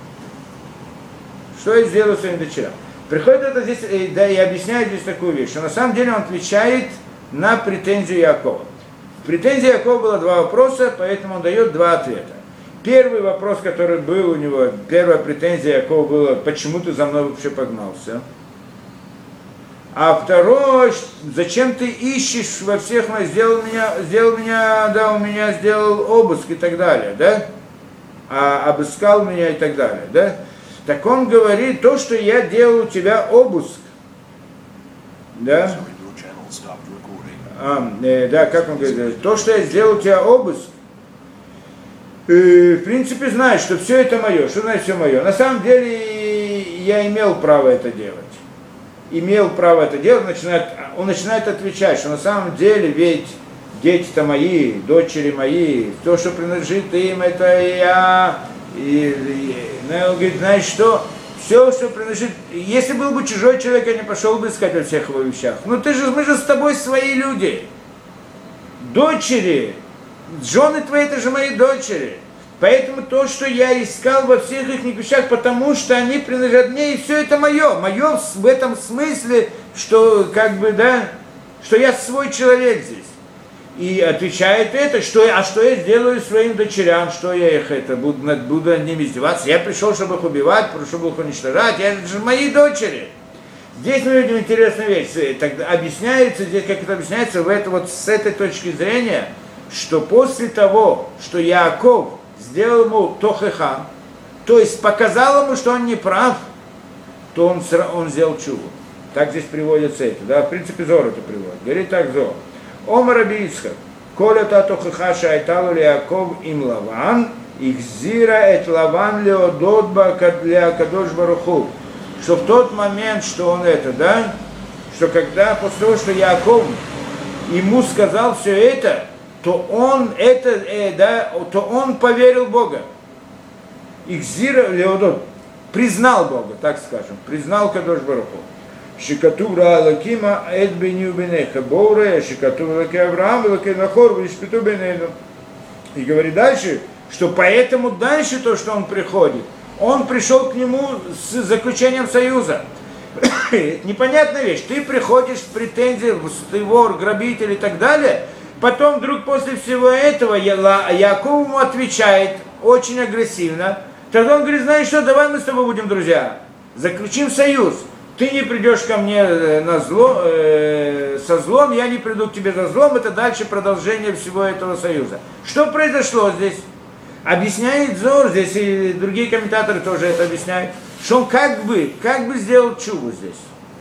Что я сделаю своим дочерям. Приходит это здесь, да, и объясняет здесь такую вещь, что на самом деле он отвечает на претензию Яакова. В претензии Яакова было два вопроса, поэтому он дает два ответа. Первый вопрос, который был у него, первая претензия Яакова была, почему ты за мной вообще погнался? А второй, зачем ты ищешь во всех, сделал меня, сделал меня, да, у меня сделал обыск и так далее, да? А обыскал меня и так далее, да? Так он говорит, то, что я делал у тебя обыск, да? А, э, да, как он говорит, то, что я сделал у тебя обыск, э, в принципе, знаешь, что все это мое. Что значит все мое? На самом деле я имел право это делать. Имел право это делать, начинает, он начинает отвечать, что на самом деле ведь дети-то мои, дочери мои, то, что принадлежит им, это я. И, и, он говорит, знаешь что? Все, что принадлежит, если был бы чужой человек, я не пошел бы искать во всех его вещах. Ну ты же, мы же с тобой свои люди. Дочери, жены твои, это же мои дочери. Поэтому то, что я искал во всех их вещах, потому что они принадлежат мне, и все это мое. Мое в этом смысле, что как бы, да, что я свой человек здесь. И отвечает это, что, а что я сделаю своим дочерям, что я их это, буду, буду над ними издеваться. Я пришел, чтобы их убивать, чтобы их уничтожать, я, это же мои дочери. Здесь мы видим интересную вещь. Так объясняется, здесь как это объясняется, в это, вот с этой точки зрения, что после того, что Яаков сделал ему тохеха, то есть показал ему, что он не прав, то он, он сделал чуву. Так здесь приводится это. Да? В принципе, Зор это приводит. Говорит так Зор. Омар Раби Ицхак, коля та тохеха шайталу Яаков им Лаван, ихзира эт Лаван леодотба для Кадош Баруху. Что в тот момент, что он это, да, что когда, после того, что Яаков ему сказал все это, то он это, э, да, то он поверил в Бога. Ихзира леодот, признал Бога, так скажем, признал Кадош Баруху. Шикатура Алакима Эд Беню Бенеха Боуре, Шикатура Лаки Авраам, Лаки Нахор, Вишпиту Бенену. И говорит дальше, что поэтому дальше то, что он приходит, он пришел к нему с заключением союза. Непонятная вещь, ты приходишь с претензией, ты вор, грабитель и так далее, потом вдруг после всего этого Яаков ему отвечает очень агрессивно, тогда он говорит, знаешь что, давай мы с тобой будем друзья, заключим союз. Ты не придешь ко мне на зло, э, со злом, я не приду к тебе за злом, это дальше продолжение всего этого союза. Что произошло здесь? Объясняет Зор, здесь и другие комментаторы тоже это объясняют, что он как бы, как бы сделал чуву здесь.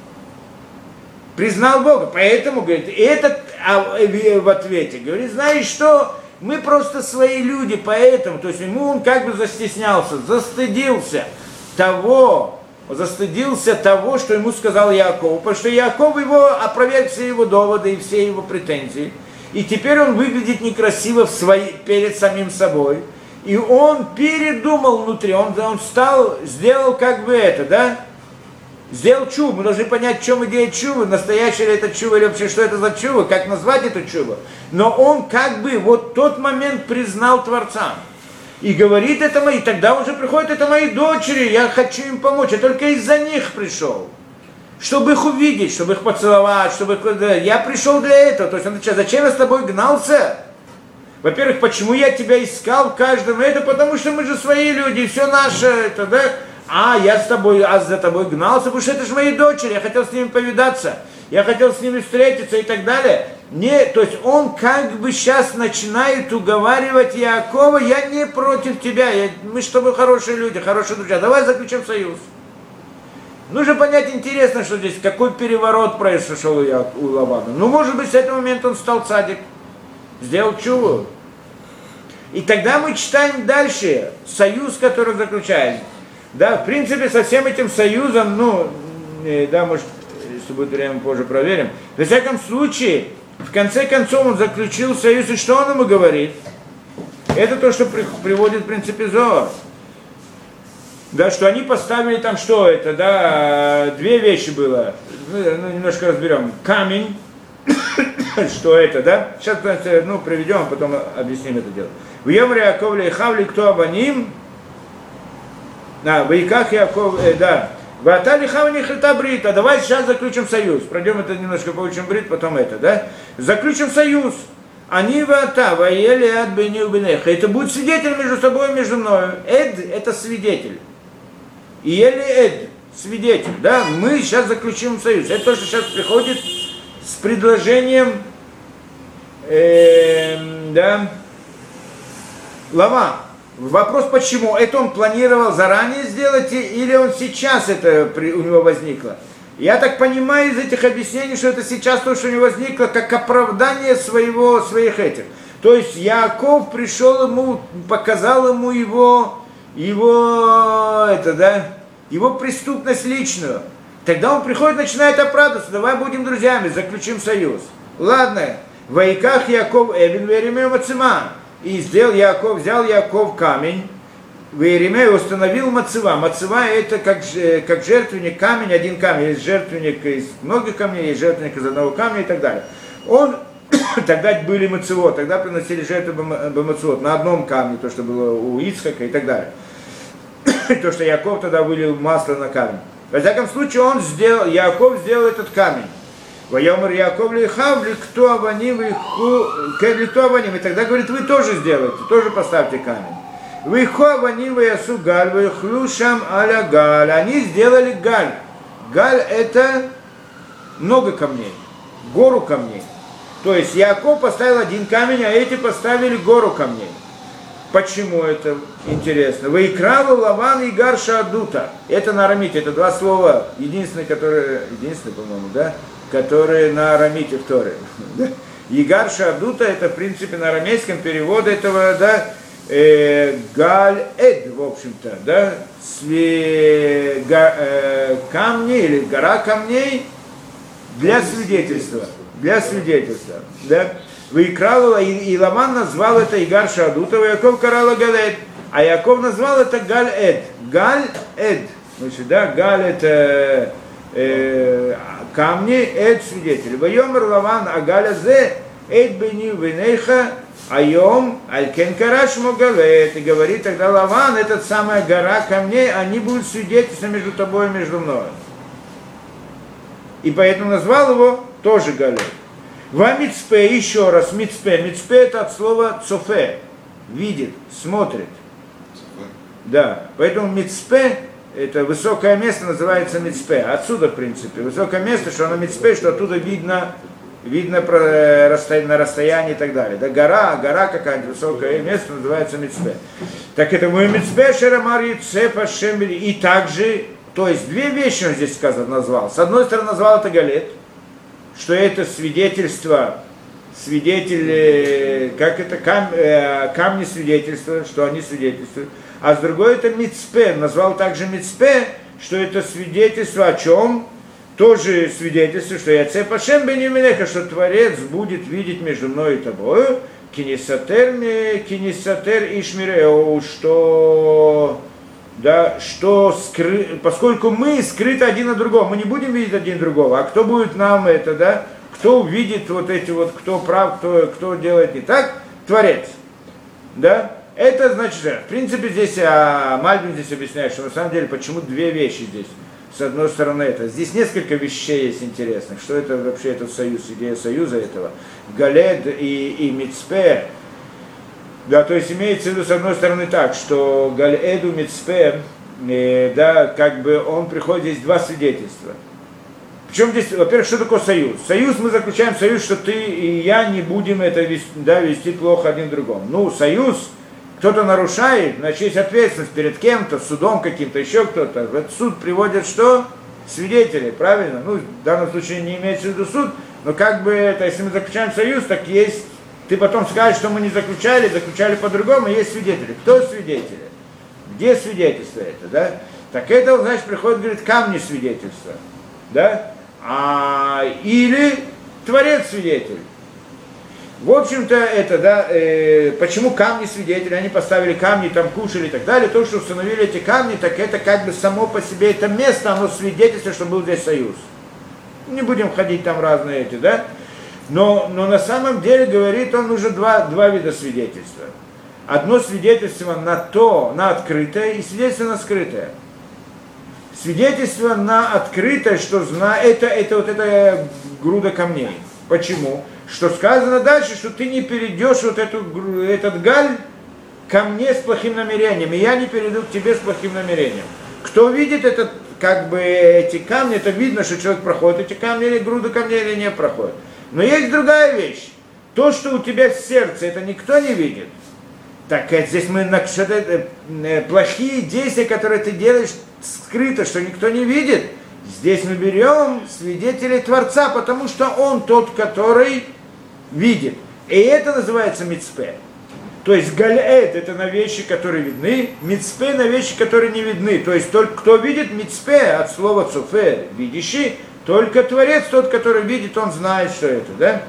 Признал Бога. Поэтому, говорит, этот а, в ответе, говорит, знаешь что, мы просто свои люди, поэтому, то есть ему он как бы застеснялся, застыдился того, застыдился того, что ему сказал Яаков, потому что Яаков его опроверг все его доводы и все его претензии, и теперь он выглядит некрасиво в свои, перед самим собой, и он передумал внутри, он, он стал, сделал как бы это, да, сделал чуву. Мы должны понять, в чем идея чувы, настоящая ли это чува, или вообще что это за чува, как назвать эту чуву. Но он как бы вот тот момент признал Творца. И говорит это мои, тогда он же приходит, это мои дочери, я хочу им помочь, я только из-за них пришел. Чтобы их увидеть, чтобы их поцеловать, чтобы их... Я пришел для этого. То есть он отвечает, зачем я с тобой гнался? Во-первых, почему я тебя искал в каждом? Это потому что мы же свои люди, все наше, это, да? А, я с тобой, а за тобой гнался, потому что это же мои дочери, я хотел с ними повидаться, я хотел с ними встретиться и так далее. Не, то есть он как бы сейчас начинает уговаривать Яакова, я не против тебя, я, мы с тобой хорошие люди, хорошие друзья, давай заключим союз. Нужно понять, интересно, что здесь, какой переворот произошел у, Я, у Лавана. Ну, может быть, с этого момента он стал цадик, сделал чуву. И тогда мы читаем дальше союз, который заключается. Да, в принципе, со всем этим союзом, ну, да, может, если будет время, позже проверим. Во всяком случае, в конце концов он заключил союз, и что он ему говорит? Это то, что при, приводит в принципе Зоар. Да, что они поставили там, что это, да, две вещи было. Ну, немножко разберем. Камень, что это, да? Сейчас, ну, приведем, а потом объясним это дело. В Йомре Яковле и Хавли, кто абаним? Да, в Иках Яков, э, да. В Атали Хавни Хитабрита. Давай сейчас заключим союз. Пройдем это немножко, получим брит, потом это, да? Заключим союз. Они в Ата, воели от Бени Убинеха. Это будет свидетель между собой и между мною. Эд – это свидетель. И ели Эд – свидетель, да? Мы сейчас заключим союз. Это то, что сейчас приходит с предложением, э, да, Лава. Вопрос, почему? Это он планировал заранее сделать, или он сейчас это при, у него возникло? Я так понимаю из этих объяснений, что это сейчас то, что у него возникло, как оправдание своего, своих этих. То есть Яаков пришел ему, показал ему его, его, это, да, его преступность личную. Тогда он приходит, начинает оправдываться, давай будем друзьями, заключим союз. Ладно, в Ваиках Яаков Эвин Веремея Мацима. И сделал Яаков, взял Яаков камень, в Иеремее установил мацева. Мацева это как, как жертвенник, камень, один камень. Есть жертвенник из многих камней, есть жертвенник из одного камня и так далее. Он, тогда были мацево, тогда приносили жертву бамацевот на одном камне, то, что было у Ицхака и так далее. То, что Яаков тогда вылил масло на камень. Во всяком случае, он сделал, Яаков сделал этот камень. Вайомар Яаков лихавли, кто аваним, кто аваним. И тогда говорит, вы тоже сделайте, тоже поставьте камень. Виху аваним ваясу галь, вихлю шам аля галь. Они сделали галь. Галь это много камней, гору камней. То есть Яаков поставил один камень, а эти поставили гору камней. Почему это интересно? Вайкраву Лаван и Гарша Адута. Это на арамите, это два слова, единственные, которые, единственные, по-моему, да? Которые на арамите в Торе. Игар Шадута, это в принципе на арамейском переводе этого, да, э, Галь-Эд, в общем-то, да, сви, га, э, камни или гора камней для свидетельства, для свидетельства, да. Выиграл, и, и Лаван назвал это Игар Шадута, Яков карала Галь-Эд, а Яков назвал это Галь-Эд, Галь-Эд, значит, да, Галь это э, камни, эд свидетель. Вайомер Лаван агаля зе, эд бени венейха, айом, алькен караш могалет. И говорит тогда Лаван, эта самая гора камней, они будут свидетельствовать между тобой и между мной. И поэтому назвал его тоже Галет. Ва мицпе, еще раз, мицпе. Мицпе это от слова цофе, видит, смотрит. Да, поэтому мицпе, это высокое место называется мицпе. Отсюда, в принципе, высокое место, что оно мицпе, что оттуда видно видно про, на расстоянии и так далее. Да, гора, гора какая-нибудь, высокое место называется Мицпе. Так это мой Мицпе Шерамар Яцеф Ашем. И также, то есть две вещи он здесь сказал, назвал. С одной стороны назвал это Галет, что это свидетельство, свидетели, как это, кам, э, камни свидетельства, что они свидетельствуют. А с другой это Мицпе, назвал также Мицпе, что это свидетельство о чем? Тоже свидетельство, что Яцеф Ашем бенеминеха, что Творец будет видеть между мной и тобою, кинесатер, кинесатер ишмиреу, что, да, что скры, поскольку мы скрыты один от другого, мы не будем видеть один другого, а кто будет нам это, да, кто увидит вот эти вот, кто прав, кто, кто делает не так, Творец, да. Это значит, в принципе, здесь а, Мальбим здесь объясняет, что на самом деле, почему две вещи здесь. С одной стороны это. Здесь несколько вещей есть интересных. Что это вообще этот союз, идея союза этого. Галед и, и Мицпе. Да, то есть имеется в виду с одной стороны так, что Галеду Мицпе, э, да, как бы он приходит, здесь два свидетельства. Причем здесь, во-первых, что такое союз? Союз, мы заключаем союз, что ты и я не будем это вести, да, вести плохо один другому. Ну, союз, кто-то нарушает, значит, есть ответственность перед кем-то, судом каким-то, еще кто-то. В этот суд приводят что? Свидетелей, правильно? Ну, в данном случае не имеется в виду суд, но как бы это, если мы заключаем союз, так есть, ты потом скажешь, что мы не заключали, заключали по-другому, есть свидетели. Кто свидетели? Где свидетельство это, да? Так это, значит, приходит, говорит, камни свидетельства, да? А, или Творец свидетель. В общем-то, это, да, э, почему камни свидетели, они поставили камни, там кушали и так далее, то, что установили эти камни, так это как бы само по себе это место, оно свидетельствует, что был здесь союз. Не будем ходить там разные эти, да, но, но на самом деле, говорит он, уже два, два вида свидетельства. Одно свидетельство на то, на открытое, и свидетельство на скрытое. Свидетельство на открытое, что зна... это, это вот эта груда камней. Почему? Что сказано дальше, что ты не перейдешь вот эту, этот галь ко мне с плохим намерением, и я не перейду к тебе с плохим намерением. Кто видит этот, как бы, эти камни, это видно, что человек проходит эти камни, или груда камней, или не проходит. Но есть другая вещь. То, что у тебя в сердце, это никто не видит. Так здесь мы на что-то, э, плохие действия, которые ты делаешь скрыто, что никто не видит. Здесь мы берем свидетелей Творца, потому что он тот, который видит. И это называется Мицпе. То есть Галеэт это на вещи, которые видны, Мицпе на вещи, которые не видны. То есть только кто видит Мицпе, от слова Цуфе, видящий, только Творец, тот, который видит, он знает, что это, да?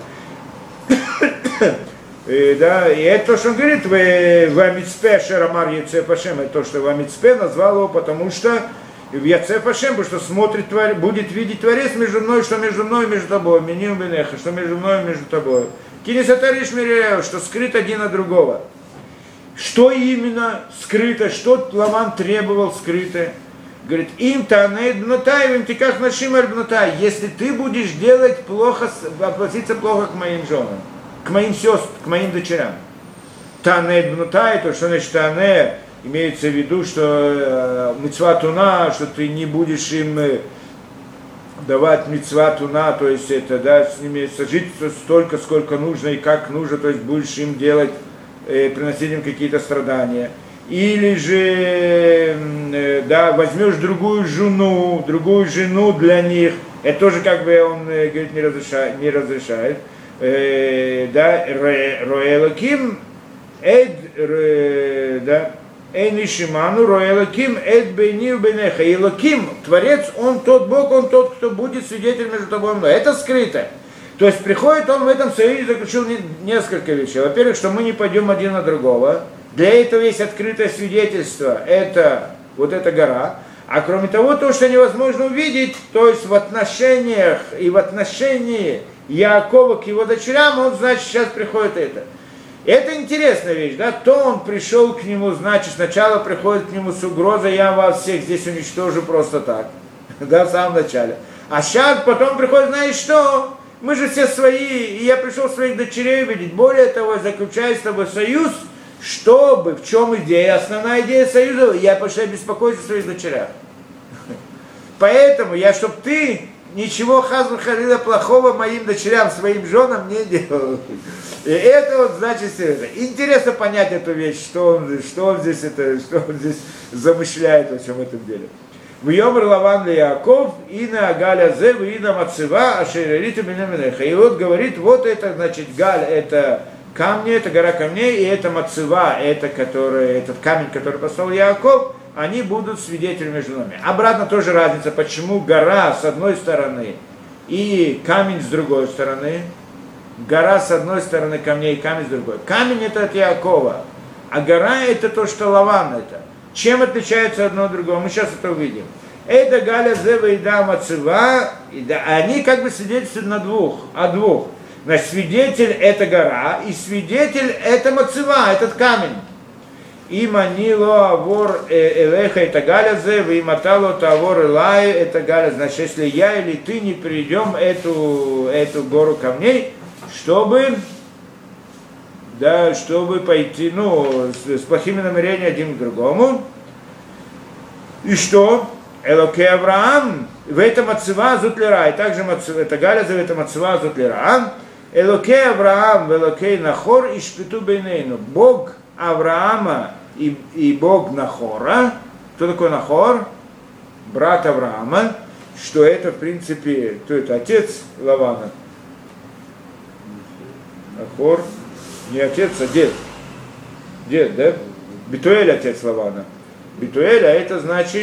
И, да, и это то, что он говорит, в Мицпе Шерамар Яцеф Ашем, это то, что в Мицпе назвал его, потому что в Яцеф Ашем, потому что смотрит, будет видеть Творец между мной, что между мной и между тобой, Миним Бенеха, что между мной и между тобой. Кинесатер Ишмиреев, что скрыт один от другого. Что именно скрыто, что Лаван требовал скрыто? Говорит, им таней бнутай, им тиках нашим бнутай, если ты будешь делать плохо, относиться плохо к моим женам, к моим сестрам, к моим дочерям. Таней бнутай, то что значит таней, имеется в виду, что э, мицва туна, что ты не будешь им э, давать мицва туна, то есть это, да, с ними сожиться столько, сколько нужно и как нужно, то есть будешь им делать, э, приносить им какие-то страдания. Или же, э, да, возьмешь другую жену, другую жену для них, это тоже как бы он, э, говорит, не разрешает, не разрешает. Э, да, роэлаким, эд, да, Эйнишиману, Роэлаким, Эд Бейни Бенеха. И Лаким, Творец, он тот Бог, он тот, кто будет свидетелем между тобой и мной. Это скрыто. То есть приходит он в этом союзе, заключил несколько вещей. Во-первых, что мы не пойдем один на другого. Для этого есть открытое свидетельство. Это вот эта гора. А кроме того, то, что невозможно увидеть, то есть в отношениях и в отношении Яакова к его дочерям, он, значит, сейчас приходит это. Это интересная вещь, да, то он пришел к нему, значит, сначала приходит к нему с угрозой, я вас всех здесь уничтожу просто так, да, в самом начале. А сейчас потом приходит, знаешь что, мы же все свои, и я пришел своих дочерей увидеть, более того, заключаю с тобой союз, чтобы, в чем идея, основная идея союза, я пошел беспокоиться о своих дочерях. Поэтому я, чтобы ты ничего хазу халила плохого моим дочерям, своим женам не делал. И это вот значит все это. Интересно понять эту вещь, что он, что он здесь это, что он здесь замышляет во всем этом деле. В Йомр Лаван ли Яков, и на Агаля Зев, и на Мацева, а Шерериту Минаминеха. И вот говорит, вот это, значит, Галь, это камни, это гора камней, и это Мацева, это который, этот камень, который послал Яков, они будут свидетелями между нами. Обратно тоже разница, почему гора с одной стороны и камень с другой стороны. Гора с одной стороны камней, камень с другой. Камень это от Якова, а гора это то, что Лаван это. Чем отличается одно от другого? Мы сейчас это увидим. Это Галя Зева и да Мацева, они как бы свидетельствуют на двух, о двух. Значит, свидетель это гора, и свидетель это Мацева, этот камень. И манило авор элеха это Галя Зева, и матало тавор элай это Галя. Значит, если я или ты не перейдем эту, эту гору камней, чтобы... Да, чтобы пойти, ну, с, с плохими намерениями один к другому. И что? Элоке Авраам, в этом Мацева Зутлера, и также Мацева, это Галя за это Мацева Зутлера. Элоке Авраам, Элоке Нахор и Шпиту Бейнейну. Бог Авраама и, и Бог Нахора. Кто такой Нахор? Брат Авраама. Что это, в принципе, кто это? Отец Лавана. Нахор. Не отец, а дед. Дед, да? Битуэль отец Лавана. Битуэль, а это значит,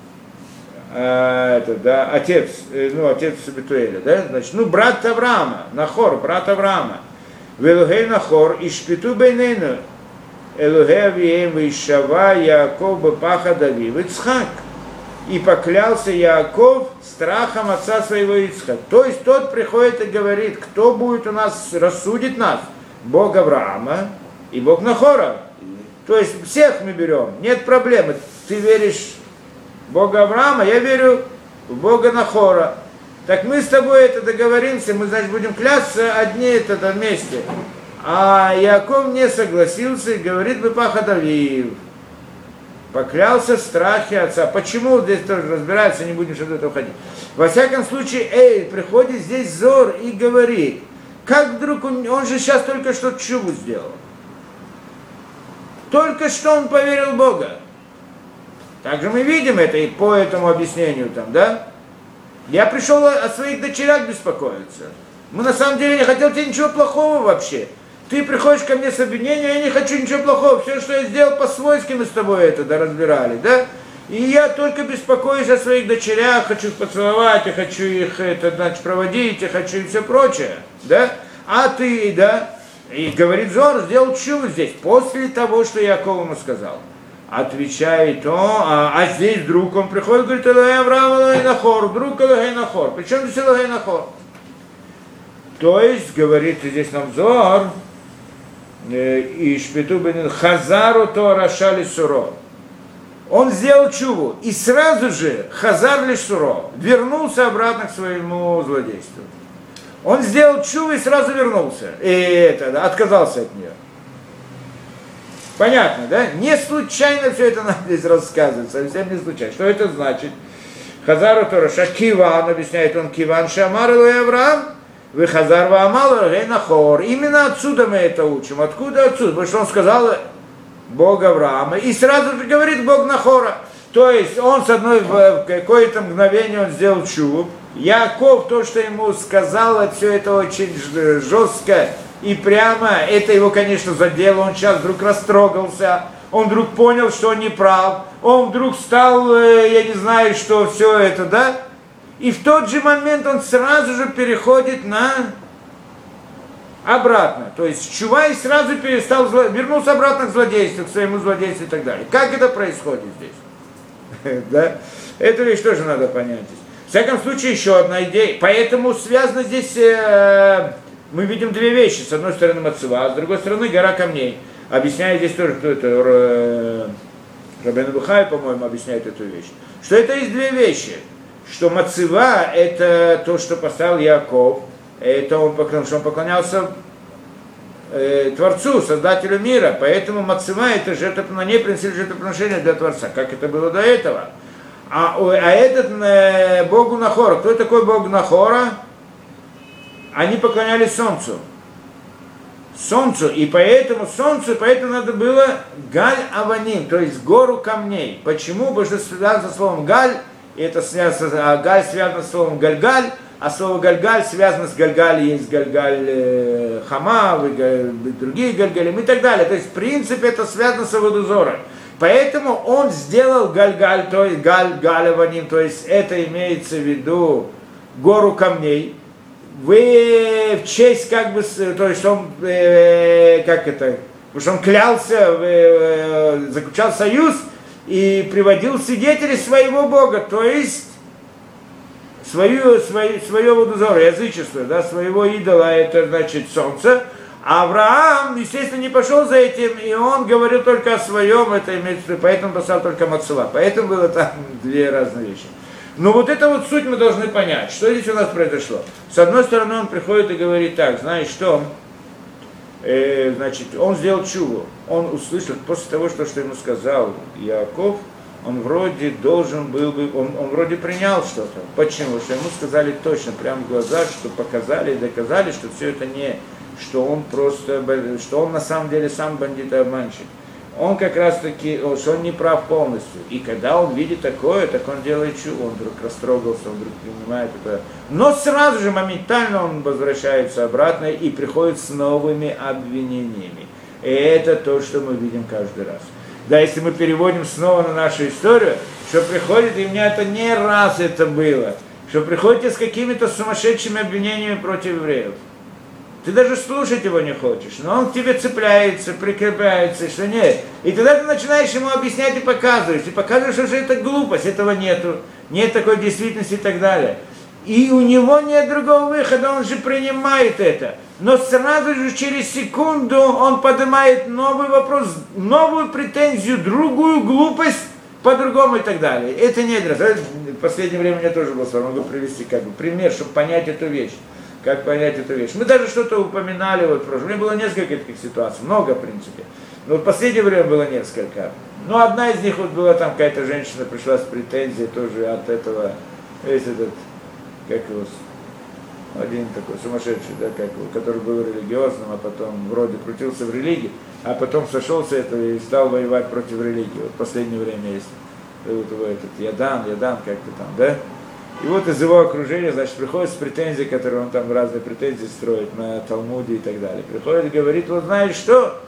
а, это, да, отец, ну, отец Битуэля, да? Значит, ну, брат Авраама, Нахор, брат Авраама. Велухей Нахор, и шпиту бейнейну. Элухей авием вишава Яаков бепаха Дави, Ицхак. И поклялся Яаков страхом отца своего Ицхака. То есть тот приходит и говорит, кто будет у нас, рассудит нас? Бог Авраама и Бог Нахора. То есть всех мы берем, нет проблемы. Ты веришь в Бога Авраама, я верю в Бога Нахора. Так мы с тобой это договоримся, мы, значит, будем клясться одни это вместе. А Яков не согласился и говорит, вы пахадавив. Поклялся в страхе отца. Почему здесь тоже разбирается, не будем что-то этого ходить. Во всяком случае, эй, приходит здесь Зор и говорит, как вдруг он, он же сейчас только что чуву сделал. Только что он поверил в Бога. Также мы видим это и по этому объяснению там, да? Я пришел о своих дочерях беспокоиться. Мы на самом деле не хотел тебе ничего плохого вообще. Ты приходишь ко мне с обвинением, я не хочу ничего плохого. Все, что я сделал по-свойски, мы с тобой это да, разбирали, да? И я только беспокоюсь о своих дочерях, хочу их поцеловать, я хочу их это, значит, проводить, я хочу и все прочее, да? А ты, да? И говорит Зор, сделал чуву здесь, после того, что Яков ему сказал. Отвечает он, а, а здесь вдруг он приходит, говорит, Элохей Авраам, Элохей Нахор, вдруг Элохей Нахор. Причем здесь Элохей Нахор? То есть, говорит здесь нам Зор, и Шпиту бен Хазару то Рашали Суро. Он сделал чуву, и сразу же Хазар лишь Суро, вернулся обратно к своему злодейству. Он сделал чуву и сразу вернулся, и это, да, отказался от нее. Понятно, да? Не случайно все это нам здесь рассказывает, совсем не случайно. Что это значит? Хазару Тораша Киван, объясняет он, Киван Шамар Элой Авраам, вы Хазар Ваамал Элой Нахор. Именно отсюда мы это учим. Откуда отсюда? Потому что он сказал Бог Авраама, и сразу же говорит Бог Нахора. То есть он с одной, в какое-то мгновение он сделал чуву. Яков, то, что ему сказал, все это очень жестко и прямо, это его, конечно, задело. Он сейчас вдруг растрогался, он вдруг понял, что он не прав, он вдруг стал, я не знаю, что все это, да? И в тот же момент он сразу же переходит на обратно. То есть чува и сразу перестал, вернулся обратно к злодейству, к своему злодейству и так далее. Как это происходит здесь? Да? Эту вещь тоже надо понять. В всяком случае, еще одна идея. Поэтому связано здесь, э, мы видим две вещи. С одной стороны Мацева, а с другой стороны гора камней. Объясняет здесь тоже, кто это, э, Рабейну Бухай, по-моему, объясняет эту вещь. Что это есть две вещи. Что Мацева это то, что поставил Яков. Это он, потому что он поклонялся э, Творцу, Создателю мира. Поэтому Мацева это жертвоприношение, принцип жертвоприношения для Творца. Как это было до этого. А, а этот э, богу Нахора, кто такой бог Нахора? Они поклонялись солнцу. Солнцу, и поэтому солнцу, поэтому надо было Галь Аваним, то есть гору камней. Почему? Потому что связано со словом Галь, и это связано, а Галь связано с словом Гальгаль, а слово Гальгаль связано с Гальгаль, есть Гальгаль э, Хама, и галь, другие Гальгалим и так далее. То есть, в принципе, это связано с Аводозором. Поэтому он сделал Гальгаль, то есть Галь, Галь Аваним, то есть это имеется в виду гору камней. Вы в честь, как бы, то есть он, э, как это, потому что он клялся, э, заключал союз и приводил свидетелей своего Бога, то есть свою, свою, своего узора, язычество, да, своего идола, это значит солнце. А Авраам, естественно, не пошел за этим, и он говорил только о своем, это имеется в виду, поэтому поставил только Мацува. Поэтому было там две разные вещи. Но вот это вот суть мы должны понять, что здесь у нас произошло. С одной стороны, он приходит и говорит так, знаешь что, э, значит, он сделал чуву, он услышал, после того, что, что ему сказал Яаков, он вроде должен был бы, он, он вроде принял что-то. Почему? Что ему сказали точно, прямо в глаза, что показали и доказали, что все это не, что он просто, что он на самом деле сам бандит и обманщик. Он как раз таки, что он не прав полностью. И когда он видит такое, так он делает чуву, он вдруг растрогался, он вдруг принимает это. Но сразу же, моментально он возвращается обратно и приходит с новыми обвинениями. И это то, что мы видим каждый раз. Да, если мы переводим снова на нашу историю, что приходит, и у меня это не раз это было, что приходите с какими-то сумасшедшими обвинениями против евреев. Ты даже слушать его не хочешь, но он к тебе цепляется, прикрепляется, что нет. И тогда ты начинаешь ему объяснять и показываешь, и показываешь, что это глупость, этого нету, нет такой действительности и так далее. И у него нет другого выхода, он же принимает это. Но сразу же через секунду он поднимает новый вопрос, новую претензию, другую глупость, по-другому и так далее. Это не один раз. В последнее время у меня тоже был, могу привести как бы пример, чтобы понять эту вещь. Как понять эту вещь. Мы даже что-то упоминали, вот, в прошлом. У меня было несколько таких ситуаций, много, в принципе. Но в последнее время было несколько. Но одна из них вот была, там какая-то женщина пришла с претензией тоже от этого, весь этот, как его, один такой сумасшедший, да, как его, который был религиозным, а потом вроде крутился в религии, а потом сошелся это и стал воевать против религии. Вот в последнее время есть вот его этот Ядан, Ядан как-то там, да? И вот из его окружения, значит, приходит с претензией, которые он там разные претензии строит на Талмуде и так далее. Приходит и говорит, вот знаешь что,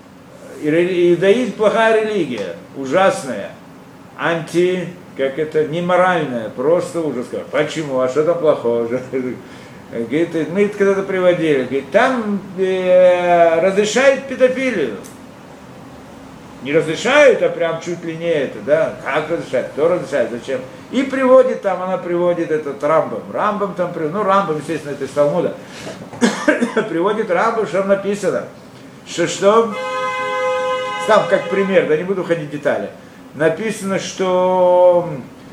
иудаизм плохая религия, ужасная, анти, как это, неморальная, просто ужас. Почему? А что там плохого? Говорит, мы это когда-то приводили, говорит, там э, разрешают педофилию. Не разрешают, а прям чуть ли не это, да? Как разрешают? Кто разрешает? Зачем? И приводит там, она приводит этот Рамбам. Рамбам там, ну Рамбам, естественно, это из Талмуда. Приводит Рамбам, что там написано. Что что? Там как пример, да не буду ходить в детали. Написано, что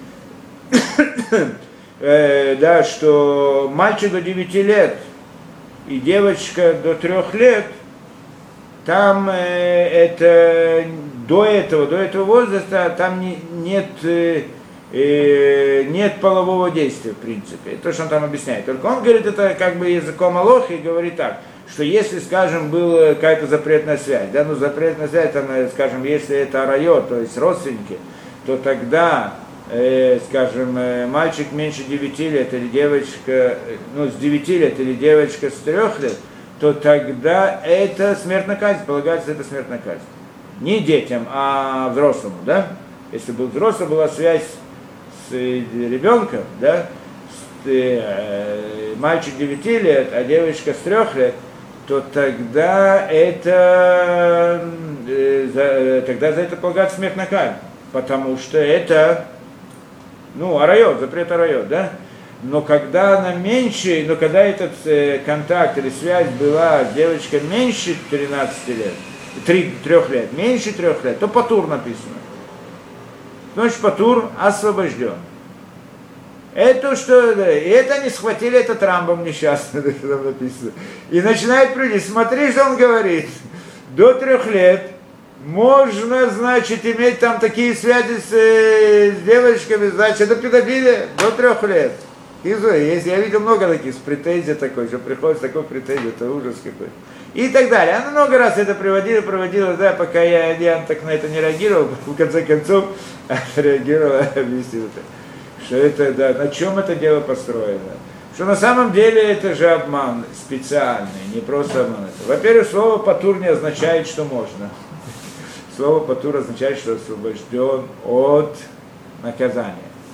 э, да, что мальчик до девяти лет и девочка до трех лет, там э, это до этого, до этого возраста там не, нет, э, э, нет полового действия, в принципе. То, что он там объясняет. Только он говорит это как бы языком Алохи и говорит так, что если, скажем, была какая-то запретная связь, да, ну запретная связь, там, скажем, если это арайо, то есть родственники, то тогда, э, скажем, э, мальчик меньше девяти лет или девочка, ну с девяти лет или девочка с трех лет, то тогда это смертная казнь, полагается, это смертная казнь. Не детям, а взрослому, да? Если бы взрослый была связь с ребенком, да, с, э, мальчик девяти лет, а девочка с трех лет, то тогда это, э, за, тогда за это полагается смертная казнь, потому что это, ну, арайот, запрет арайот, да? Но когда она меньше, но когда этот э, контакт или связь была с девочкой меньше тринадцати лет, трёх лет, меньше трех лет, то патур написано. Значит, патур освобожден. Это что, да, и это они схватили этот Рамбам несчастный, что там написано. И начинают прийти, смотри, что он говорит. До трех лет можно, значит, иметь там такие связи с, э, с девочками, значит, это педофилия до трех лет. Есть, я видел много таких с претензией такой, что приходит с такой претензией, это ужас какой-то. И так далее. Она много раз это приводила, проводила, да, пока я, я так на это не реагировал, в конце концов реагировала, объяснила, что это, да, на чем это дело построено. Что на самом деле это же обман специальный, не просто обман. Во-первых, слово «патур» не означает, что можно. Слово «патур» означает, что освобожден от наказания.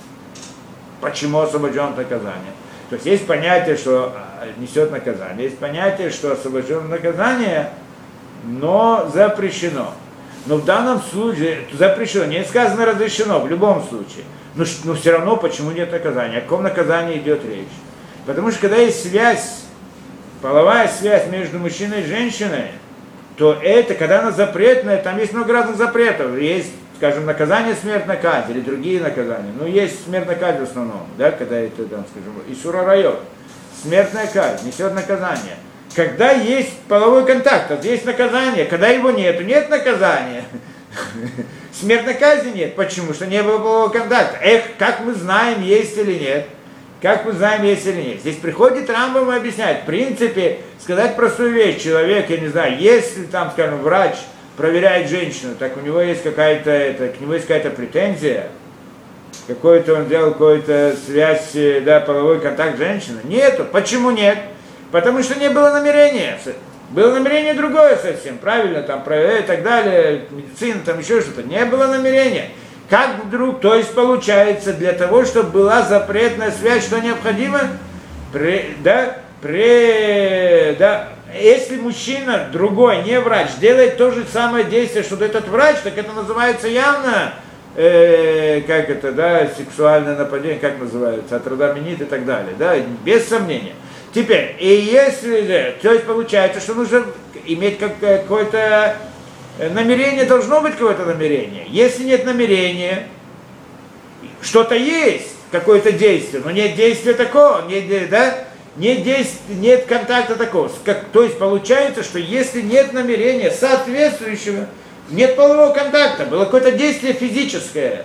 Почему освобожден от наказания? То есть есть понятие, что несет наказание, есть понятие, что освобожден от наказания, но запрещено. Но в данном случае запрещено, не сказано разрешено, в любом случае. Но, но все равно почему нет наказания? О каком наказании идет речь? Потому что когда есть связь, половая связь между мужчиной и женщиной, то это, когда она запретная, там есть много разных запретов. Есть, скажем, наказание смертной казни или другие наказания. Ну, есть смертная казнь в основном, да, когда это, там, скажем, Исур ха-Арайот. Смертная казнь несет наказание. Когда есть половой контакт, то есть наказание. Когда его нету, нет наказания. Смертной казни нет. Почему? Что не было полового контакта. Эх, как мы знаем, есть или нет. Как мы знаем, есть или нет. Здесь приходит Рамбам и объясняет. В принципе, сказать простую вещь. Человек, я не знаю, если там, скажем, врач проверяет женщину, так у него есть какая-то, это, к нему есть какая-то претензия, какой-то он делал какую-то связь, да, половой контакт с женщиной. Нету. Почему нет? Потому что не было намерения. Было намерение другое совсем, правильно, там, проверять и так далее, медицина, там еще что-то. Не было намерения. Как вдруг, то есть получается, для того, чтобы была запретная связь, что необходимо? При, да, при, да, если мужчина, другой, не врач, делает то же самое действие, что этот врач, так это называется явно, э, как это, да, сексуальное нападение, как называется, атродаминит и так далее, да, без сомнения. Теперь, и если, то есть получается, что нужно иметь какое-то намерение, должно быть какое-то намерение. Если нет намерения, что-то есть, какое-то действие, но нет действия такого, нет, да, нет, действия, нет контакта такого. Как, то есть получается, что если нет намерения соответствующего, нет полового контакта, было какое-то действие физическое,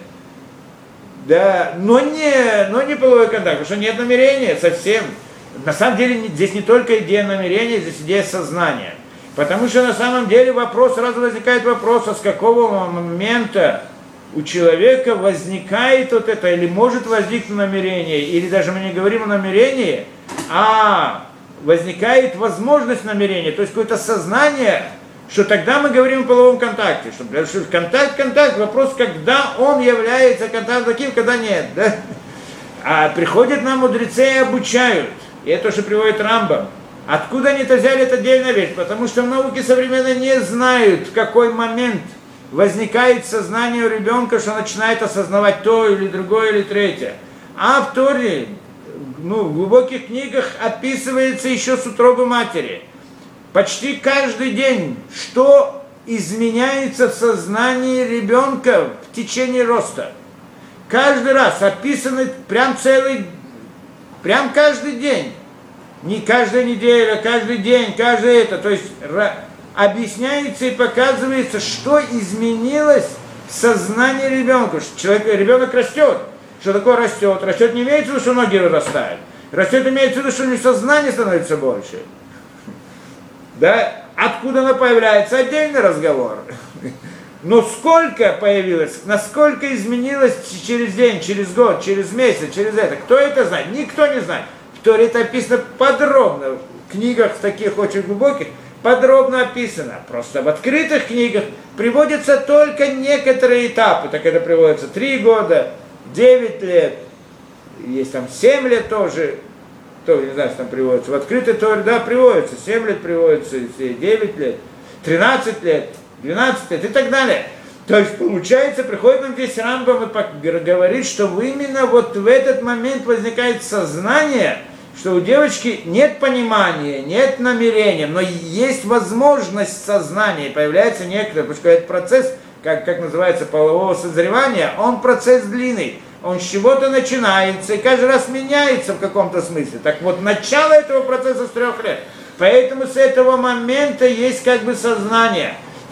да, но не, но не половой контакт, потому что нет намерения совсем. На самом деле здесь не только идея намерения, здесь идея сознания. Потому что на самом деле вопрос, сразу возникает вопрос, а с какого момента у человека возникает вот это, или может возникнуть намерение, или даже мы не говорим о намерении, а возникает возможность намерения, то есть какое-то сознание, что тогда мы говорим о половом контакте. Что, потому что контакт, контакт, вопрос, когда он является контактом таким, когда нет. Да? А приходят нам мудрецы и обучают, и это уже приводит Рамбам. Откуда они это взяли, это отдельная вещь, потому что в науке современной не знают, в какой момент возникает сознание у ребенка, что начинает осознавать то или другое или третье. А в Торе, ну, в глубоких книгах описывается еще с утробы матери. Почти каждый день, что изменяется в сознании ребенка в течение роста. Каждый раз описаны прям целый, прям каждый день. Не каждая неделя, каждый день, каждый это. То есть объясняется и показывается, что изменилось в сознании ребенка. Человек, ребенок растет. Что такое растет? Растет не имеется в виду, что ноги вырастают. Растет имеется в виду, что у него сознание становится больше. Да? Откуда оно появляется? Отдельный разговор. Но сколько появилось, насколько изменилось через день, через год, через месяц, через это, кто это знает? Никто не знает. В Торе это описано подробно, в книгах таких очень глубоких, подробно описано. Просто в открытых книгах приводятся только некоторые этапы. Так это приводится три года, девять лет, есть там семь лет тоже, то, не знаю, что там приводится. В открытой Торе, да, приводится, семь лет приводится, девять лет, тринадцать лет, двенадцать лет и так далее. То есть, получается, приходит нам здесь Рамбам и говорит, что именно вот в этот момент возникает сознание, что у девочки нет понимания, нет намерения, но есть возможность сознания, появляется некоторый, потому что этот процесс, как, как называется, полового созревания, он процесс длинный, он с чего-то начинается и каждый раз меняется в каком-то смысле. Так вот, начало этого процесса с трех лет. Поэтому с этого момента есть как бы сознание. В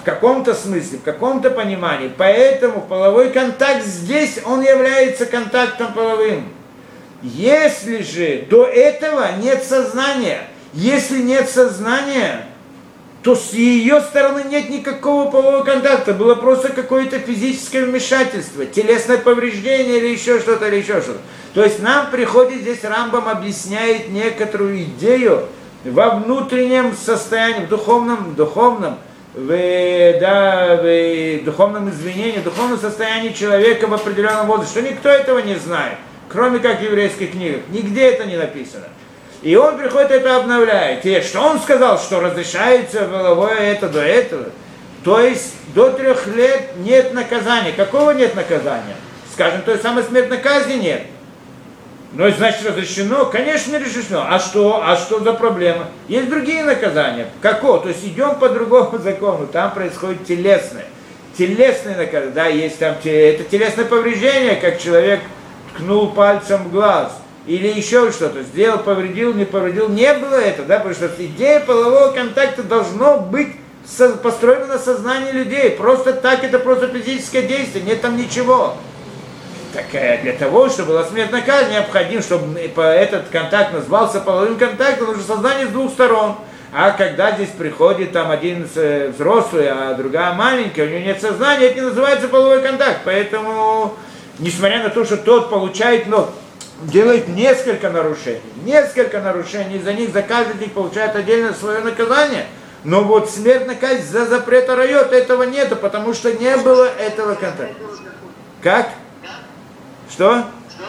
каком-то смысле, в каком-то понимании. Поэтому половой контакт здесь, он является контактом половым. Если же до этого нет сознания, если нет сознания, то с ее стороны нет никакого полового контакта, было просто какое-то физическое вмешательство, телесное повреждение или еще что-то, или еще что-то. То есть нам приходит здесь, Рамбам объясняет некоторую идею во внутреннем состоянии, в духовном, духовном, в, да, в духовном извинении, в духовном состоянии человека в определенном возрасте, что никто этого не знает, кроме как в еврейских книгах, нигде это не написано. И он приходит, это обновляет. И что он сказал, что разрешается половое это до этого? То есть до трех лет нет наказания. Какого нет наказания? Скажем, той самой смертной казни нет. Ну, значит, разрешено? Конечно, не разрешено. А что? А что за проблема? Есть другие наказания. Какого? То есть идем по другому закону. Там происходит телесное. Телесное наказание. Да, есть там это телесное повреждение, как человек ткнул пальцем в глаз. Или еще что-то, сделал, повредил, не повредил, не было это, да, потому что идея полового контакта должно быть со, построена на сознании людей, просто так это просто физическое действие, нет там ничего. Так для того, чтобы была смертная казнь, необходимо, чтобы этот контакт назывался половым контактом, нужно сознание с двух сторон. А когда здесь приходит там один взрослый, а другая маленькая, у нее нет сознания, это не называется половой контакт, поэтому, несмотря на то, что тот получает, но делает несколько нарушений, несколько нарушений, за них, за каждый из них получает отдельное свое наказание, но вот смертная казнь за запрет арайот, этого нету, потому что не было этого контакта. Как? Что?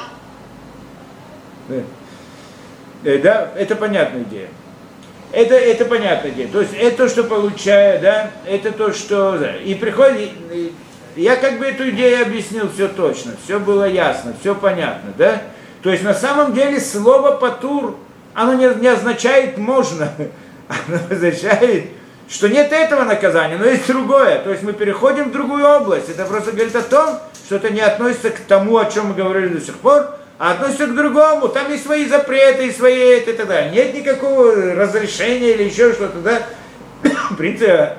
Да, да, это понятная идея. Это, это понятная идея. То есть это то, что получаю, да, это то, что... Да. И приходит... Я как бы эту идею объяснил все точно, все было ясно, все понятно, да? То есть на самом деле слово «патур», оно не, не означает «можно», оно означает, что нет этого наказания, но есть другое. То есть мы переходим в другую область. Это просто говорит о том, что это не относится к тому, о чем мы говорили до сих пор, а относится к другому. Там есть свои запреты, и свои это и так далее. Нет никакого разрешения или еще что-то, да? В принципе,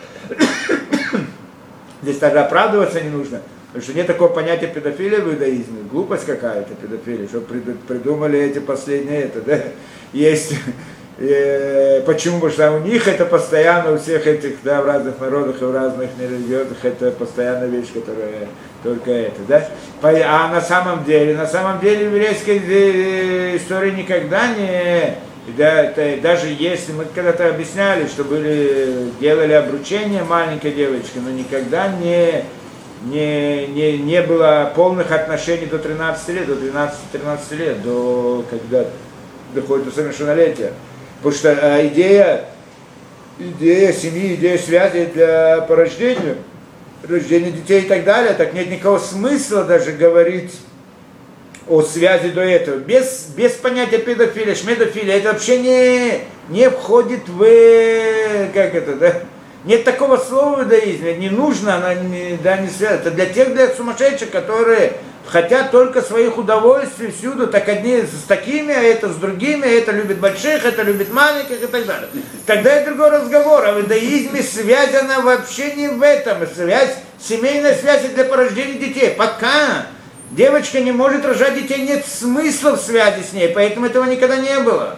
здесь даже оправдываться не нужно. Потому что нет такого понятия педофилия в иудаизме, глупость какая-то педофилия, что придумали эти последние это, да, есть, э, почему, потому что у них это постоянно, у всех этих, да, в разных народах и в разных религиозах, это постоянная вещь, которая только это, да, а на самом деле, на самом деле в еврейской истории никогда не, да, это, даже если мы когда-то объясняли, что были, делали обручение маленькой девочки, но никогда не... Не, не, не было полных отношений до тринадцати лет, до двенадцати-тринадцати лет, до когда доходит до совершеннолетия. Потому что а, идея, идея семьи, идея связи для по рождению, рождения детей и так далее, так нет никакого смысла даже говорить о связи до этого. Без, без понятия педофилия, шмедофилия, это вообще не, не входит в, как это, да? Нет такого слова в иудаизме, не нужно, она не, да, не связана. Это для тех, для сумасшедших, которые хотят только своих удовольствий всюду, так одни с такими, а это с другими, а это любит больших, это любит маленьких и так далее. Тогда это другой разговор, а в иудаизме связь, она вообще не в этом, связь, семейная связь для порождения детей. Пока девочка не может рожать детей, нет смысла в связи с ней, поэтому этого никогда не было.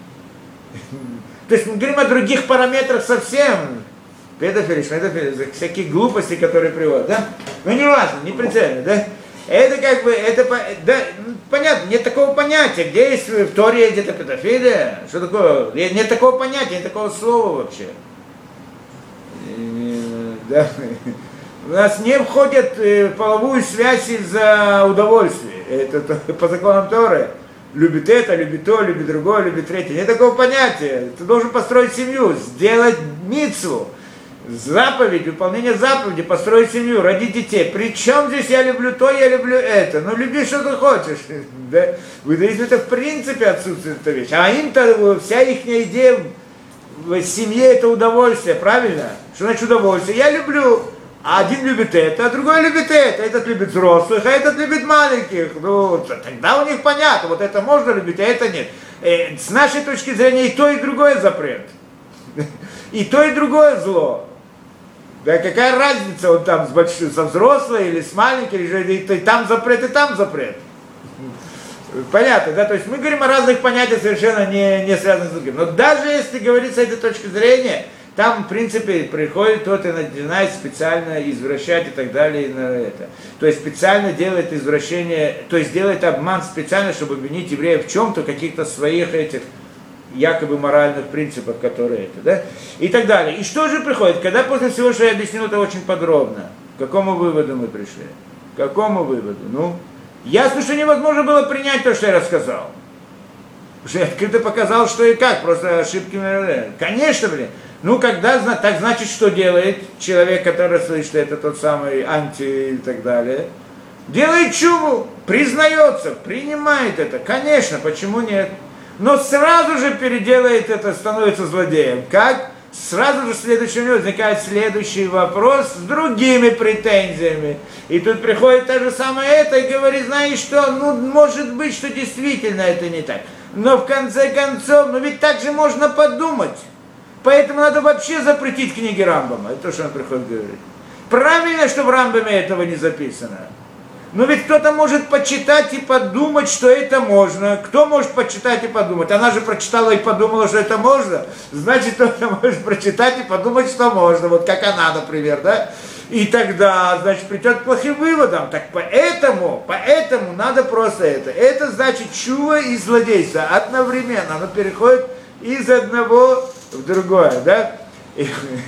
То есть мы говорим о других параметрах совсем. Педофилия, шмедофилия, всякие глупости, которые приводят, да? Ну, не важно, не прицельно, да? Это как бы, это, да, понятно, нет такого понятия, где есть в Торе где-то педофилия, что такое, нет такого понятия, нет такого слова вообще. Да. У нас не входят в половую связь из-за удовольствия, это по законам Торы. Любит это, любит то, любит другое, любит третье. Нет такого понятия. Ты должен построить семью, сделать мицву. Заповедь, выполнение заповеди, построить семью, родить детей. Причем здесь я люблю то, я люблю это. Ну, люби, что ты хочешь. Да? В иудаизме это в принципе отсутствует эта вещь. А им-то вся их идея в семье это удовольствие, правильно? Что значит удовольствие? Я люблю. А один любит это, а другой любит это. Этот любит взрослых, а этот любит маленьких. Ну, тогда у них понятно, вот это можно любить, а это нет. С нашей точки зрения и то, и другое запрет. И то, и другое зло. Да какая разница, он там с большой, со взрослой или с маленькой, или, и, и там запрет, и там запрет. Понятно, да? То есть мы говорим о разных понятиях, совершенно не, не связанных с другим. Но даже если говорить с этой точки зрения, там, в принципе, приходит тот и начинает специально извращать и так далее. И на это. То есть специально делает извращение, то есть делает обман специально, чтобы обвинить евреев в чем-то, каких-то своих этих якобы моральных принципов, которые это, да? И так далее. И что же приходит? Когда после всего, что я объяснил это очень подробно, к какому выводу мы пришли? К какому выводу? Ну, ясно, что невозможно было принять то, что я рассказал. Потому что я открыто показал, что и как, просто ошибки. Конечно, блин. Ну, когда, так значит, что делает человек, который слышит, что это тот самый анти и так далее? Делает чуву, признается, принимает это. Конечно, почему нет? Но сразу же переделает это, становится злодеем. Как? Сразу же следующий у него возникает следующий вопрос с другими претензиями. И тут приходит та же самое это и говорит, знаешь что, ну, может быть, что действительно это не так. Но в конце концов, ну ведь так же можно подумать. Поэтому надо вообще запретить книги Рамбама. Это то, что он приходит говорить. Правильно, что в Рамбаме этого не записано. Но ведь кто-то может почитать и подумать, что это можно. Кто может почитать и подумать? Она же прочитала и подумала, что это можно. Значит, кто-то может прочитать и подумать, что можно. Вот как она, например, да? И тогда, значит, придет к плохим выводам. Так поэтому, поэтому надо просто это. Это значит чува и злодейство. Одновременно оно переходит из одного в другое, да? И,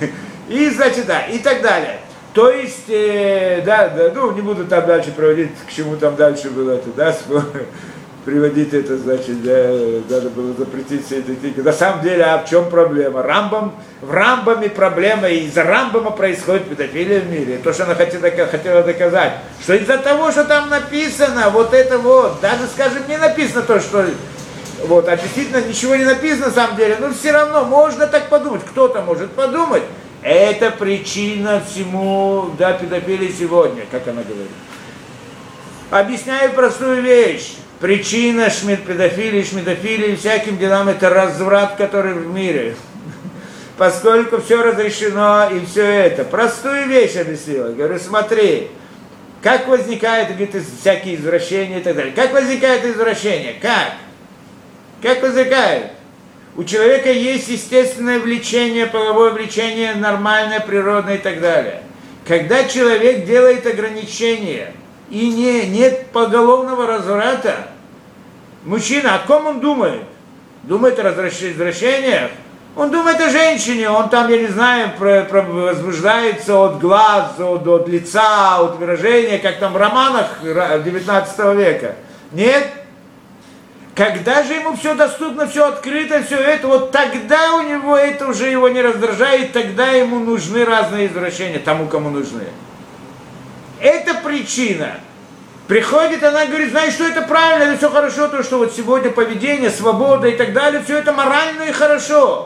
и значит, да, и так далее. То есть, э, да, да, ну, не буду там дальше проводить, к чему там дальше было это, да, приводить это, значит, да, надо было запретить все эти книги. На самом деле, а в чем проблема? Рамбам, в Рамбаме проблема, и из-за Рамбама происходит педофилия в мире. То, что она хотела, хотела доказать, что из-за того, что там написано, вот это вот, даже, скажем, не написано то, что... Вот, а действительно ничего не написано на самом деле, но все равно можно так подумать, кто-то может подумать. Это причина всему, да, педофилии сегодня, как она говорит. Объясняю простую вещь. Причина шмид, педофилии, шмидофилии, всяким делам это разврат, который в мире. Поскольку все разрешено и все это. Простую вещь объяснила. Говорю, смотри, как возникает, говорит, всякие извращения и так далее. Как возникает извращение? Как? Как возникает? У человека есть естественное влечение, половое влечение, нормальное, природное и так далее. Когда человек делает ограничения и не, нет поголовного разврата, мужчина, о ком он думает? Думает о развращениях? Он думает о женщине, он там, я не знаю, про, про, возбуждается от глаз, от, от лица, от выражения, как там в романах девятнадцатого века. Нет? Когда же ему все доступно, все открыто, все это, вот тогда у него это уже его не раздражает, тогда ему нужны разные извращения, тому, кому нужны. Это причина. Приходит, она говорит, знаешь, что это правильно, это все хорошо, то, что вот сегодня поведение, свобода и так далее, все это морально и хорошо.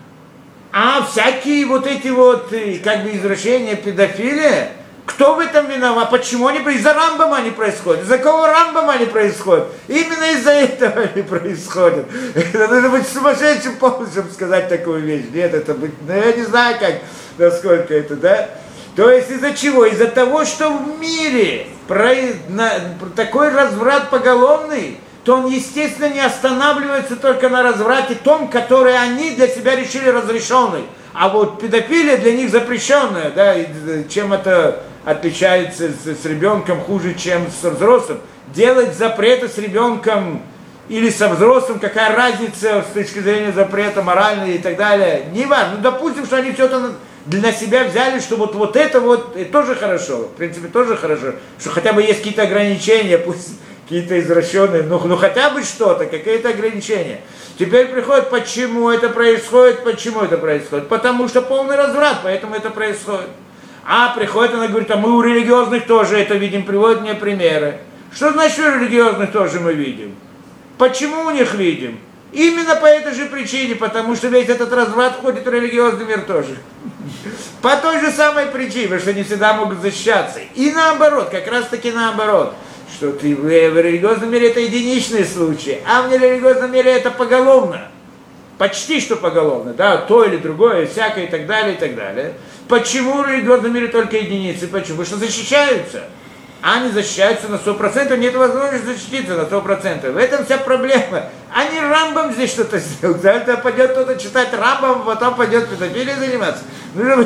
А всякие вот эти вот, как бы, извращения, педофилия, кто в этом виноват? Почему они из-за Рамбама они происходят? Из-за кого Рамбама они происходят? Именно из-за этого они происходят. Это нужно быть сумасшедшим полностью, чтобы сказать такую вещь. Нет, это быть, ну я не знаю, как, насколько это, да? То есть из-за чего? Из-за того, что в мире про, на, такой разврат поголовный, то он, естественно, не останавливается только на разврате том, который они для себя решили разрешенный. А вот педофилия для них запрещенная, да, и чем это отличается с, с ребенком хуже, чем с взрослым. Делать запреты с ребенком или со взрослым, какая разница с точки зрения запрета моральной и так далее, не важно. Ну, допустим, что они все это для себя взяли, что вот, вот это вот это тоже хорошо, в принципе, тоже хорошо, что хотя бы есть какие-то ограничения, пусть какие-то извращенные, ну, ну хотя бы что-то, какие-то ограничения. Теперь приходит, почему это происходит, почему это происходит? Потому что полный разврат, поэтому это происходит. А приходит, она говорит, а мы у религиозных тоже это видим, приводит мне примеры. Что значит у религиозных тоже мы видим? Почему у них видим? Именно по этой же причине, потому что весь этот разврат входит в религиозный мир тоже. По той же самой причине, что не всегда могут защищаться. И наоборот, как раз таки наоборот. Что ты, в религиозном мире это единичные случаи, а в нерелигиозном мире это поголовно. Почти что поголовно, да, то или другое, всякое и так далее, и так далее. Почему религиозном мире только единицы? Почему? Потому что защищаются. Они защищаются на сто процентов, нет возможности защититься на сто процентов. В этом вся проблема. Они Рамбам здесь что-то сделают. За это пойдет кто-то читать Рамбам, потом пойдет педофилией заниматься. Ну,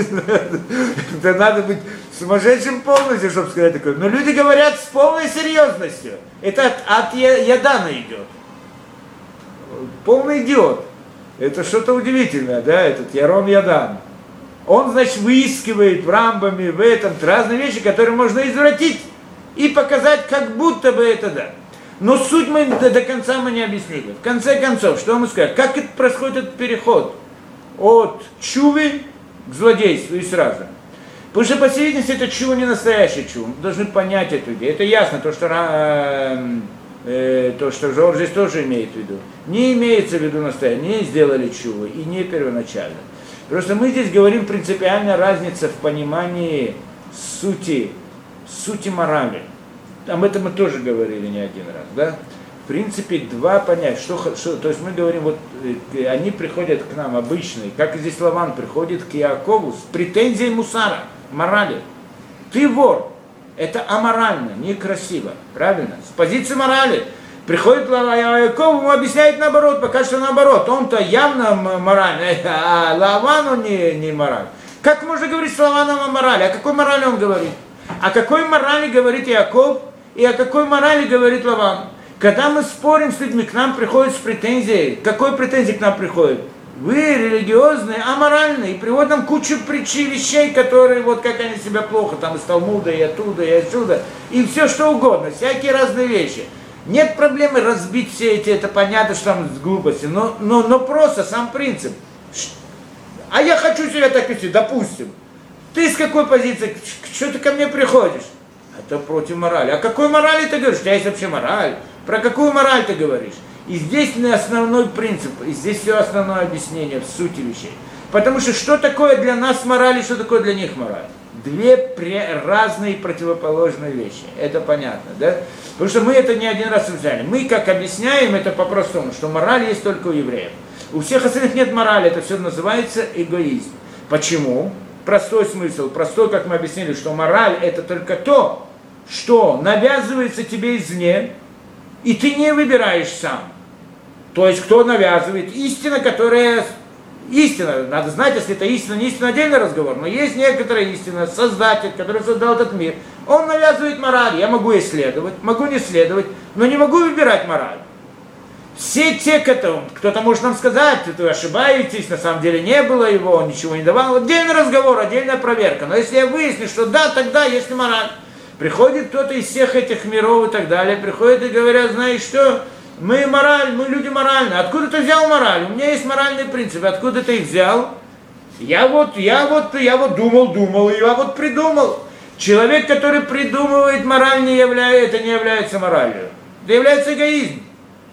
это надо быть сумасшедшим полностью, чтобы сказать такое. Но люди говорят с полной серьезностью. Это от, от Ядана идет. Полный идиот. Это что-то удивительное, да, этот Ярон Ядан. Он, значит, выискивает в Рамбаме, в этом разные вещи, которые можно извратить и показать, как будто бы это да. Но суть мы до, до конца мы не объяснили. В конце концов, что мы скажем? Как это происходит этот переход от чувы к злодейству и сразу? Потому что, по всей видимости, это чува не настоящая чува. Мы должны понять эту идею. Это ясно, то, что, э, э, то, что Жор здесь тоже имеет в виду. Не имеется в виду настоящее, не сделали чуву и не первоначально. Просто мы здесь говорим принципиальная разница в понимании сути, сути морали. Об этом мы тоже говорили не один раз, да? В принципе, два понятия. Что, что, то есть мы говорим, вот они приходят к нам обычные, как и здесь Лаван приходит к Яакову с претензией мусара, морали. Ты вор. Это аморально, некрасиво. Правильно? С позиции морали. Приходит Яаков, ему объясняет наоборот, пока что наоборот. Он-то явно моральный, а Лаван он не, не мораль. Как можно говорить с Лаваном о морали? О какой морали он говорит? О какой морали говорит Яаков и о какой морали говорит Лаван? Когда мы спорим с людьми, к нам приходят с претензией. Какой претензии к нам приходят? Вы религиозные, аморальные, и приводят нам кучу причин, вещей, которые, вот как они себя плохо, там из Талмуда, и оттуда, и отсюда, и все что угодно, всякие разные вещи. Нет проблемы разбить все эти, это понятно, что там глупости, но, но, но просто сам принцип. А я хочу себя так вести, допустим. Ты с какой позиции, что ты ко мне приходишь? Это против морали. О какой морали ты говоришь? У тебя есть вообще мораль. Про какую мораль ты говоришь? И здесь основной принцип, и здесь все основное объяснение в сути вещей. Потому что что такое для нас мораль и что такое для них мораль? Две разные противоположные вещи. Это понятно, да? Потому что мы это не один раз взяли. Мы как объясняем это по-простому, что мораль есть только у евреев. У всех остальных нет морали, это все называется эгоизм. Почему? Простой смысл, простой, как мы объяснили, что мораль это только то, что навязывается тебе извне, и ты не выбираешь сам. То есть кто навязывает? Истина, которая... Истина, надо знать, если это истина, не истина, отдельный разговор, но есть некоторая истина, Создатель, который создал этот мир, он навязывает мораль, я могу исследовать, могу не следовать, но не могу выбирать мораль. Все те, кто, кто-то может нам сказать, вы ошибаетесь, на самом деле не было его, он ничего не давал, отдельный разговор, отдельная проверка, но если я выясню, что да, тогда есть ли мораль, приходит кто-то из всех этих миров и так далее, приходит и говорят, знаешь что, мы мораль, мы люди моральные. Откуда ты взял мораль? У меня есть моральные принципы. Откуда ты их взял? Я вот, я вот, я вот думал, думал, и я вот придумал. Человек, который придумывает мораль, не является, это не является моралью. Это является эгоизм.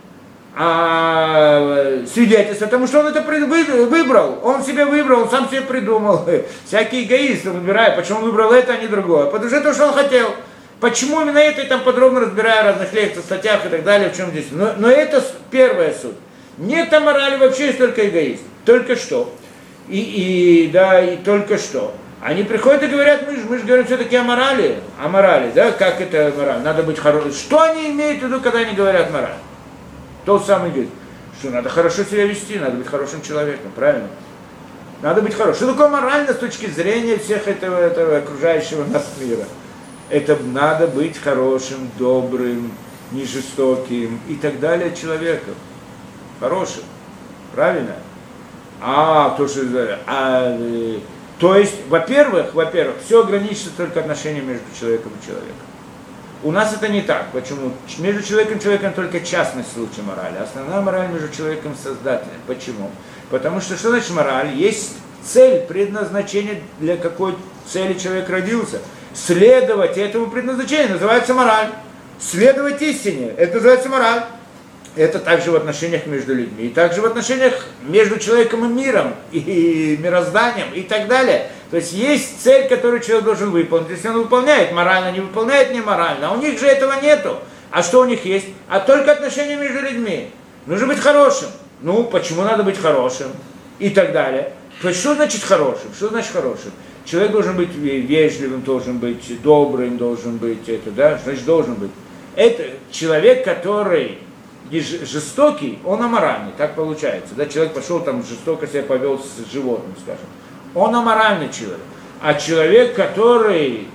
А свидетельство, потому что он это выбрал. Он себе выбрал, он сам себе придумал. Всякий эгоист выбирает, почему он выбрал это, а не другое. Потому что это, что он хотел. Почему именно это, и там подробно разбираю в разных лекциях, статьях и так далее, в чем здесь. Но, но это первая суть. Нет о морали вообще, есть только эгоизм. Только что. И, и, да, и только что. Они приходят и говорят, мы же, мы же говорим все-таки о морали. О морали, да, как это мораль? Надо быть хорошим. Что они имеют в виду, когда они говорят мораль? Тот самый говорит, что надо хорошо себя вести, надо быть хорошим человеком, правильно? Надо быть хорошим. Что такое морально с точки зрения всех этого, этого окружающего нас мира? Это надо быть хорошим, добрым, не жестоким и так далее человеком. Хорошим. Правильно? А, то, что, а, то есть, во-первых, во-первых, все ограничится только отношением между человеком и человеком. У нас это не так. Почему? Между человеком и человеком только частный случай морали. Основная мораль между человеком и Создателем. Почему? Потому что что значит мораль? Есть цель, предназначение, для какой цели человек родился. Следовать этому предназначению называется мораль. Следовать истине, это называется мораль. Это также в отношениях между людьми, и также в отношениях между человеком и миром, и мирозданием, и так далее. То есть есть цель, которую человек должен выполнить. Если он выполняет морально, не выполняет не морально. А у них же этого нету. А что у них есть? А только отношения между людьми. Нужно быть хорошим. Ну, почему надо быть хорошим? И так далее. То есть что значит хорошим? Что значит хорошим? Человек должен быть вежливым, должен быть добрым, должен быть это, да, значит должен быть. Это человек, который жестокий, он аморальный, так получается. Да? Человек пошел там жестоко себя повел с животным, скажем. Он аморальный человек. А человек, который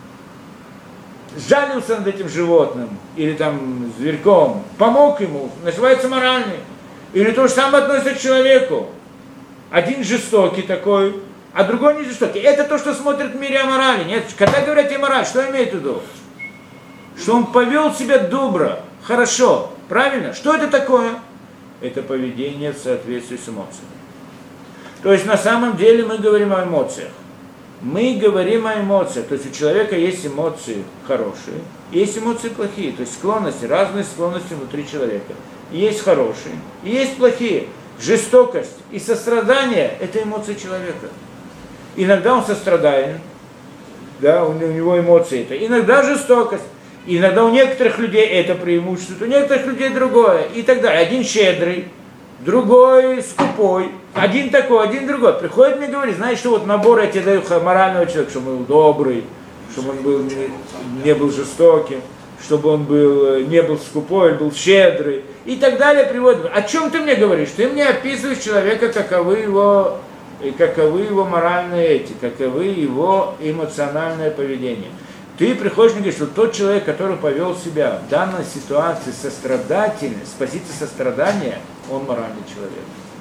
сжалился над этим животным или там зверьком, помог ему, называется моральный. Или то же самое относится к человеку. Один жестокий такой, а другой не жестокий. Это то, что смотрит в мире о морали. Нет? Когда говорят о морали, что имеет в виду? Что он повел себя добро, хорошо, правильно? Что это такое? Это поведение в соответствии с эмоциями. То есть на самом деле мы говорим о эмоциях. Мы говорим о эмоциях. То есть у человека есть эмоции хорошие, есть эмоции плохие. То есть склонности, разные склонности внутри человека. Есть хорошие, и есть плохие. Жестокость и сострадание – это эмоции человека. Иногда он сострадаем, да, у него эмоции это. Иногда жестокость. Иногда у некоторых людей это преимущество, у некоторых людей другое и так далее. Один щедрый, другой скупой, один такой, один другой. Приходит мне и говорит, знаешь, что вот набор я тебе даю морального человека, чтобы он был добрый, чтобы он был, не, не был жестоким, чтобы он был, не был скупой, был щедрый и так далее. Приводит. О чем ты мне говоришь? Ты мне описываешь человека, каковы его, каковы его моральные эти, каковы его эмоциональное поведение. Ты приходишь и говоришь, что тот человек, который повел себя в данной ситуации сострадательно, с позиции сострадания, он моральный человек.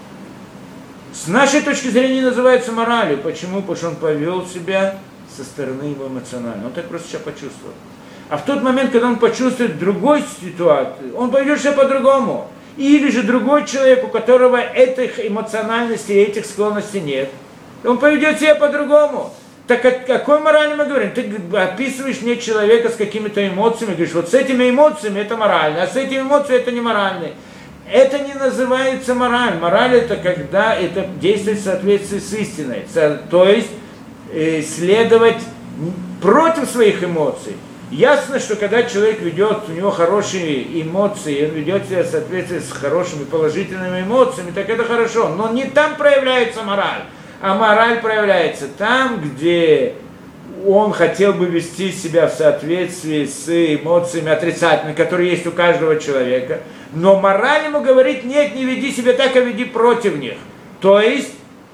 С нашей точки зрения называется моралью. Почему? Потому что он повел себя со стороны его эмоционально. Он так просто себя почувствовал. А в тот момент, когда он почувствует другой ситуацию, он поведет себя по-другому. Или же другой человек, у которого этих эмоциональностей, этих склонностей нет, он поведет себя по-другому. Так о какой морали мы говорим? Ты описываешь мне человека с какими-то эмоциями, говоришь, вот с этими эмоциями это морально, а с этими эмоциями это не морально. Это не называется мораль. Мораль это когда это действует в соответствии с истиной. То есть э, следовать против своих эмоций. Ясно, что когда человек ведет, у него хорошие эмоции, он ведет себя в соответствии с хорошими положительными эмоциями, так это хорошо. Но не там проявляется мораль. А мораль проявляется там, где он хотел бы вести себя в соответствии с эмоциями отрицательными, которые есть у каждого человека. Но мораль ему говорит, нет, не веди себя так, а веди против них. То есть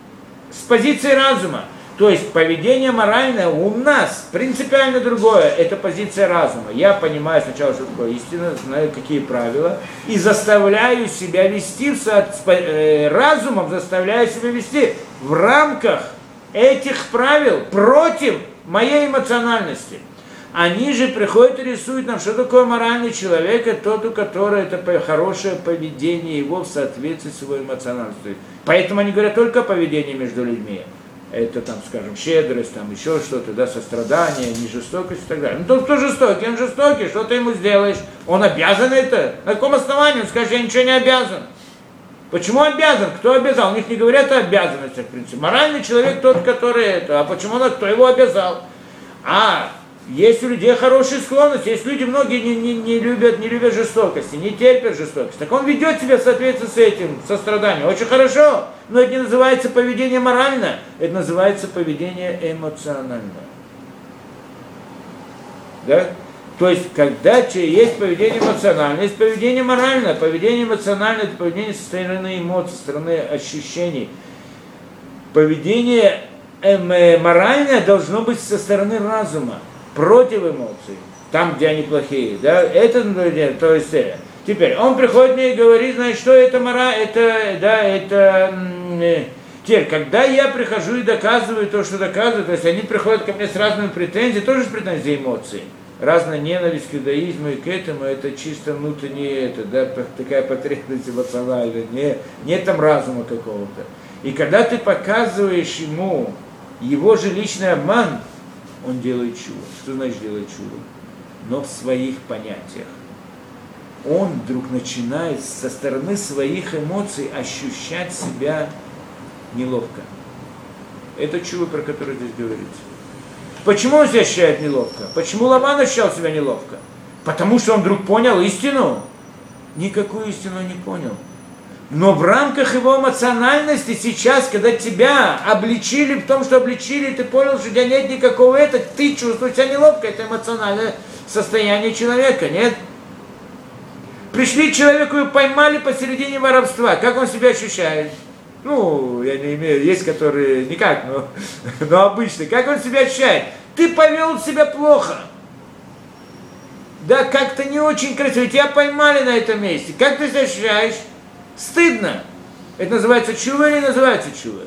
с позиции разума. То есть поведение моральное у нас принципиально другое. Это позиция разума. Я понимаю сначала, что такое истина, знаю, какие правила, и заставляю себя вести, разумом заставляю себя вести в рамках этих правил против моей эмоциональности. Они же приходят и рисуют нам, что такое моральный человек, это тот, у которого это хорошее поведение его в соответствии с его эмоциональностью. Поэтому они говорят только о поведении между людьми. Это, там, скажем, щедрость, там, еще что-то, да, сострадание, нежестокость и так далее. Ну, тот, кто жестокий, он жестокий, что ты ему сделаешь? Он обязан это? На каком основании? Он скажет, я ничего не обязан. Почему обязан? Кто обязал? У них не говорят о обязанностях, в принципе. Моральный человек тот, который это. А почему он, кто его обязал? А, есть у людей хорошие склонности, есть люди, многие не, не, не, любят, не любят жестокости, не терпят жестокости. Так он ведет себя в соответствии с этим, состраданием. Очень хорошо, но это не называется поведение моральное, это называется поведение эмоциональное. Да? То есть, когда есть поведение эмоциональное, есть поведение моральное. Поведение эмоциональное – это поведение со стороны эмоций, со стороны ощущений. Поведение эм, моральное должно быть со стороны разума. Против эмоций, там, где они плохие, да, это, то есть, теперь, он приходит мне и говорит, значит, что это мораль, это, да, это, теперь, когда я прихожу и доказываю то, что доказываю, то есть, они приходят ко мне с разными претензиями, тоже с претензией эмоций, разная ненависть к иудаизму и к этому, это чисто внутреннее, это, да, такая потребность эмоциональная, не, нет там разума какого-то, и когда ты показываешь ему его же личный обман, он делает чудо. Что значит делает чудо? Но в своих понятиях. Он вдруг начинает со стороны своих эмоций ощущать себя неловко. Это чудо, про которое здесь говорится. Почему он себя ощущает неловко? Почему Лаван ощущал себя неловко? Потому что он вдруг понял истину. Никакую истину не понял. Но в рамках его эмоциональности сейчас, когда тебя обличили в том, что обличили, ты понял, что у тебя нет никакого этого, ты чувствуешь себя неловко, это эмоциональное состояние человека, нет? Пришли к человеку и поймали посередине воровства, как он себя ощущает? Ну, я не имею, есть которые никак, но, но обычно, как он себя ощущает? Ты повел себя плохо. Да, как-то не очень красиво, тебя поймали на этом месте, как ты себя ощущаешь? Стыдно. Это называется чува или не называется чува?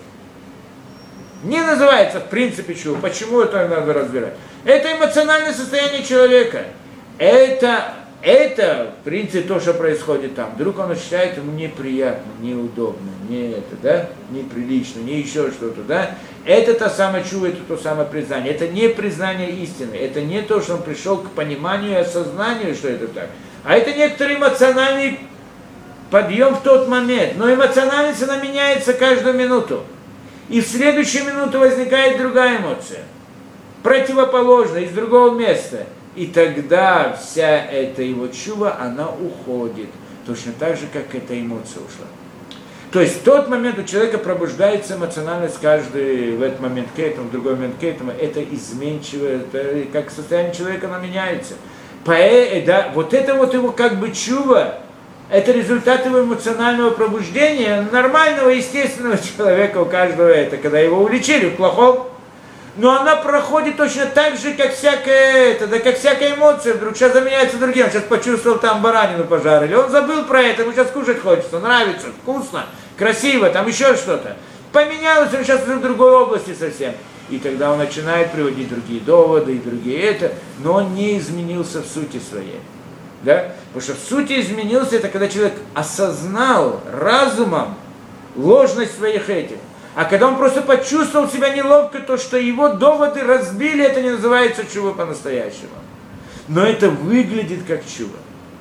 Не называется в принципе чува. Почему это надо разбирать? Это эмоциональное состояние человека. Это, это в принципе то, что происходит там. Вдруг он ощущает ему неприятно, неудобно, не это, да, неприлично, не еще что-то, да. Это то самое чува, это то самое признание. Это не признание истины. Это не то, что он пришел к пониманию и осознанию, что это так. А это некоторый эмоциональный подъем в тот момент, но эмоциональность она меняется каждую минуту. И в следующую минуту возникает другая эмоция, противоположная, из другого места. И тогда вся эта его чува, она уходит. Точно так же, как эта эмоция ушла. То есть в тот момент у человека пробуждается эмоциональность каждый в этот момент к этому, в другой момент к этому. Это изменчивое, это как состояние человека, оно меняется. Поэ, да, вот это вот его как бы чува, это результат его эмоционального пробуждения, нормального, естественного человека, у каждого это, когда его уличили в плохом. Но она проходит точно так же, как всякая, это, да, как всякая эмоция, вдруг сейчас заменяется другим, он сейчас почувствовал там баранину пожарили, он забыл про это, ему сейчас кушать хочется, нравится, вкусно, красиво, там еще что-то. Поменялось, он сейчас в другой области совсем. И тогда он начинает приводить другие доводы и другие это, но он не изменился в сути своей. Да? Потому что в сути изменился, это когда человек осознал разумом ложность своих этих. А когда он просто почувствовал себя неловко, то, что его доводы разбили, это не называется чува по-настоящему. Но это выглядит как чува.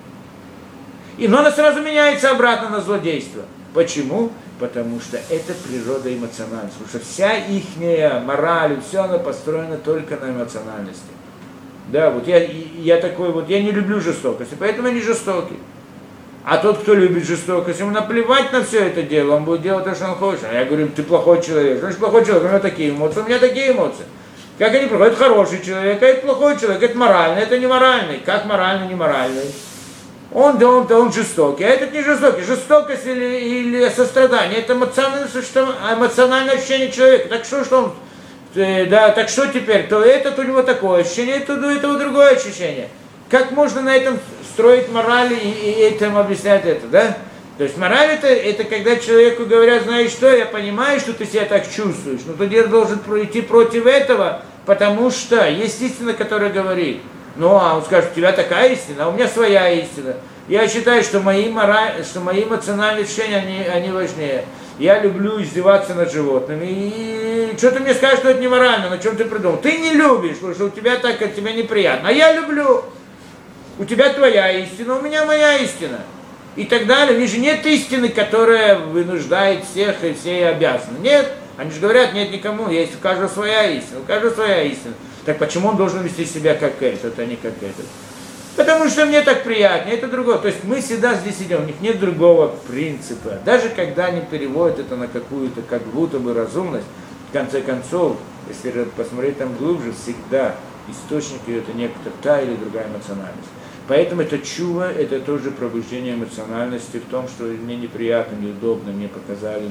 И но она сразу меняется обратно на злодейство. Почему? Потому что это природа эмоциональности. Потому что вся ихняя мораль, все она построена только на эмоциональности. Да, вот я, я такой вот, я не люблю жестокости, поэтому я не жестокий. А тот, кто любит жестокость, ему наплевать на все это дело, он будет делать то, что он хочет. А я говорю, ты плохой человек. Значит, плохой человек, у меня такие эмоции, у меня такие эмоции. Как они плохой? Это хороший человек, а это плохой человек, это моральный, это не моральный. Как моральный, не моральный? Он, да он, да он жестокий, а этот не жестокий. Жестокость или, или сострадание, это эмоциональное, эмоциональное ощущение человека. Так что, что он... Да, так что теперь? То этот у него такое ощущение, то у этого другое ощущение. Как можно на этом строить мораль и, и этим объяснять это, да? То есть мораль это, это когда человеку говорят, знаешь что, я понимаю, что ты себя так чувствуешь, но ты должен идти против этого, потому что есть истина, которая говорит. Ну, а он скажет, у тебя такая истина, а у меня своя истина. Я считаю, что мои, мораль, что мои эмоциональные ощущения, они, они важнее. Я люблю издеваться над животными. И что ты мне скажешь, что это не морально, на чем ты придумал? Ты не любишь, потому что у тебя так, от тебя неприятно. А я люблю. У тебя твоя истина, у меня моя истина. И так далее. У них же нет истины, которая вынуждает всех и все обязаны. Нет. Они же говорят, нет никому, есть у каждого своя истина, у каждого своя истина. Так почему он должен вести себя как этот, а не как этот? Потому что мне так приятнее, это другое. То есть мы всегда здесь идем, у них нет другого принципа. Даже когда они переводят это на какую-то как будто бы разумность, в конце концов, если посмотреть там глубже, всегда источник это некто та или другая эмоциональность. Поэтому это чува, это тоже пробуждение эмоциональности в том, что мне неприятно, неудобно, мне показали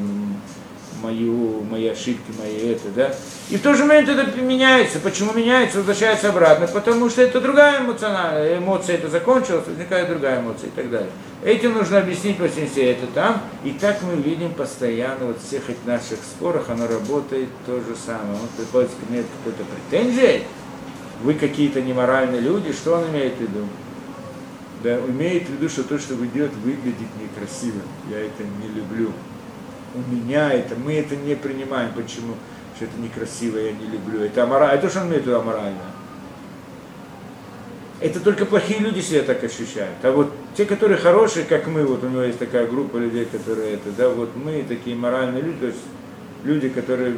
мою, мои ошибки, мои это, да. И в тот же момент это меняется. Почему меняется? Возвращается обратно. Потому что это другая эмоциональная эмоция, это закончилась, возникает другая эмоция и так далее. Этим нужно объяснить во всем все это там. И так мы видим постоянно вот в всех этих наших спорах, оно работает то же самое. Он приходит к мне какой-то претензией, вы какие-то неморальные люди, что он имеет в виду? Да, имеет в виду, что то, что вы делаете, выглядит некрасиво. Я это не люблю. У меня это, мы это не принимаем. Почему? Что это некрасиво, я не люблю. Это аморально. Это что он имеет в виду аморально? Это только плохие люди себя так ощущают. А вот те, которые хорошие, как мы, вот у него есть такая группа людей, которые это, да, вот мы такие моральные люди, то есть люди, которые,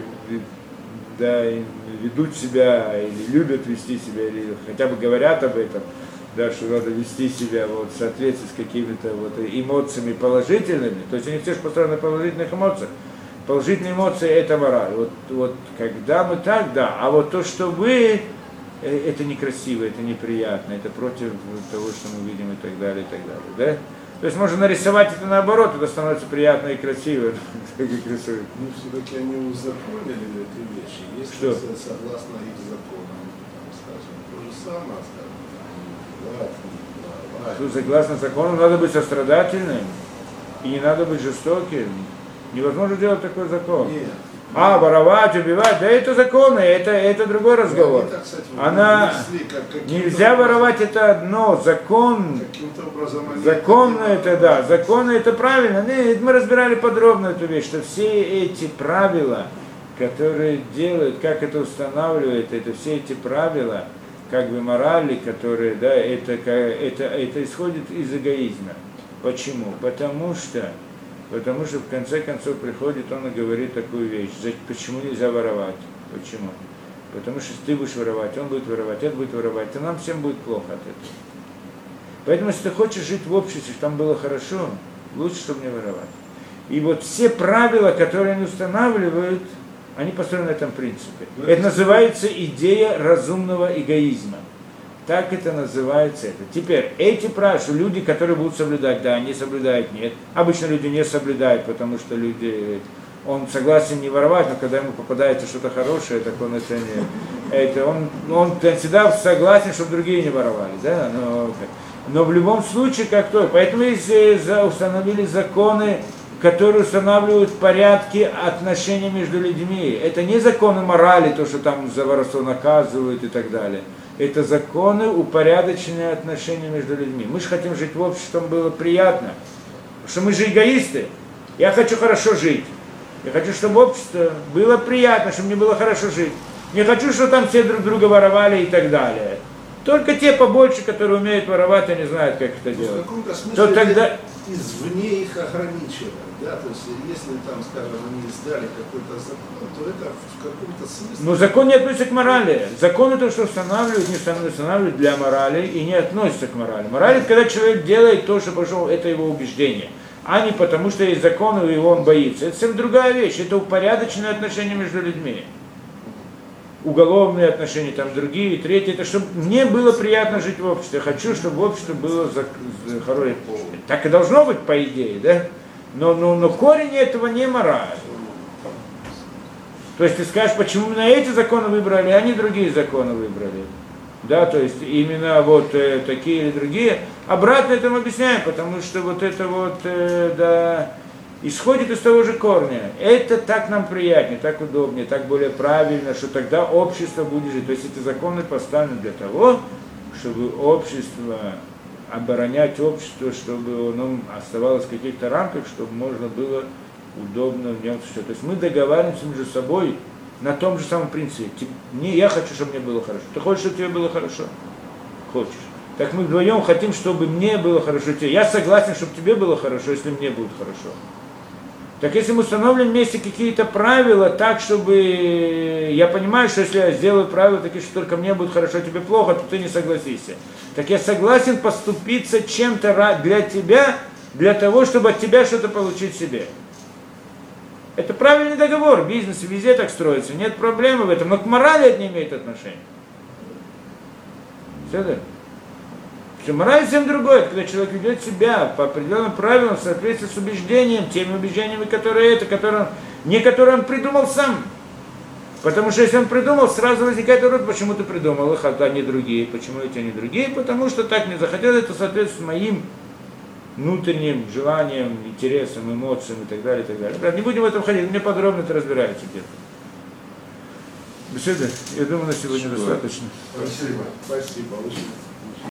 да, ведут себя или любят вести себя, или хотя бы говорят об этом, да, что надо вести себя вот, в соответствии с какими-то вот эмоциями положительными, то есть они все же построены на положительных эмоциях. Положительные эмоции – это мораль. Вот, вот когда мы так, да, а вот то, что вы, это некрасиво, это неприятно, это против того, что мы видим и так далее, и так далее, да? То есть можно нарисовать это наоборот, это становится приятно и красиво. Ну, все-таки они узаконили эти вещи, если что? Согласно их законам, там, скажем, то же самое, скажем, да, да, да. Согласно закону надо быть сострадательным, и не надо быть жестоким. Невозможно делать такой закон. Нет. А, воровать, убивать, да это законы, это, это другой разговор. Это, кстати, Она, внесли, как, нельзя воровать, это одно, закон, закон это да, законы это правильно. Нет, мы разбирали подробно эту вещь, что все эти правила, которые делают, как это устанавливает, это все эти правила, как бы морали, которые, да, это, это, это исходит из эгоизма. Почему? Потому что Потому что в конце концов приходит он и говорит такую вещь. Почему нельзя воровать? Почему? Потому что ты будешь воровать, он будет воровать, это будет воровать, и нам всем будет плохо от этого. Поэтому если ты хочешь жить в обществе, чтобы там было хорошо, лучше, чтобы не воровать. И вот все правила, которые они устанавливают, они построены на этом принципе. Это называется идея разумного эгоизма. Так это называется это. Теперь, эти правила, что люди, которые будут соблюдать, да, не соблюдают, нет. Обычно люди не соблюдают, потому что люди, он согласен не воровать, но когда ему попадается что-то хорошее, так он это не... Это он, он всегда согласен, чтобы другие не воровали, да, но, но в любом случае, как то. Поэтому если установили законы, которые устанавливают порядки отношений между людьми. Это не законы морали, то, что там за воровство наказывают и так далее. Это законы упорядоченные отношения между людьми. Мы же хотим жить в обществе, чтобы было приятно. Потому что мы же эгоисты. Я хочу хорошо жить. Я хочу, чтобы общество было приятно, чтобы мне было хорошо жить. Не хочу, чтобы там все друг друга воровали и так далее. Только те побольше, которые умеют воровать, они знают, как это делать. В каком-то смысле то тогда... извне их ограничивают. Да? То есть, если там, скажем, они издали какой-то закон, то это в каком-то смысле... Но закон не относится к морали. Закон это, что устанавливают, не устанавливают для морали и не относится к морали. Мораль это когда человек делает то, что пошел, это его убеждение. А не потому, что есть закон, и он боится. Это совсем другая вещь. Это упорядоченные отношения между людьми. Уголовные отношения, там другие, третьи, это чтобы мне было приятно жить в обществе. Я хочу, чтобы общество было за, за хорошее. Так и должно быть, по идее, да? Но, но, но корень этого не мораль. То есть ты скажешь, почему именно эти законы выбрали, а не другие законы выбрали. Да, то есть именно вот э, такие или другие. Обратно этому объясняем, потому что вот это вот, э, да, исходит из того же корня. Это так нам приятнее, так удобнее, так более правильно, что тогда общество будет жить. То есть эти законы поставлены для того, чтобы общество, оборонять общество, чтобы оно оставалось в каких-то рамках, чтобы можно было удобно в нем существовать. То есть мы договариваемся между собой на том же самом принципе. Не я хочу, чтобы мне было хорошо. Ты хочешь, чтобы тебе было хорошо? Хочешь. Так мы вдвоем хотим, чтобы мне было хорошо. Я согласен, чтобы тебе было хорошо, если мне будет хорошо. Так если мы установим вместе какие-то правила так, чтобы... Я понимаю, что если я сделаю правила такие, что только мне будет хорошо, тебе плохо, то ты не согласишься. Так я согласен поступиться чем-то для тебя, для того, чтобы от тебя что-то получить себе. Это правильный договор, бизнес везде так строится, нет проблемы в этом, но к морали это не имеет отношения. Все это? Мораль совсем другое, когда человек ведет себя по определенным правилам в соответствии с убеждением, теми убеждениями, которые это, которые он, не которые он придумал сам. Потому что если он придумал, сразу возникает вопрос, почему ты придумал их, а не другие, почему эти не другие, потому что так не захотел, это соответствует моим внутренним желаниям, интересам, эмоциям и так далее, и так далее. Правда, не будем в этом ходить, мне подробно это разбирается где-то. Беседа, я думаю, на сегодня Что? достаточно. Спасибо. Спасибо.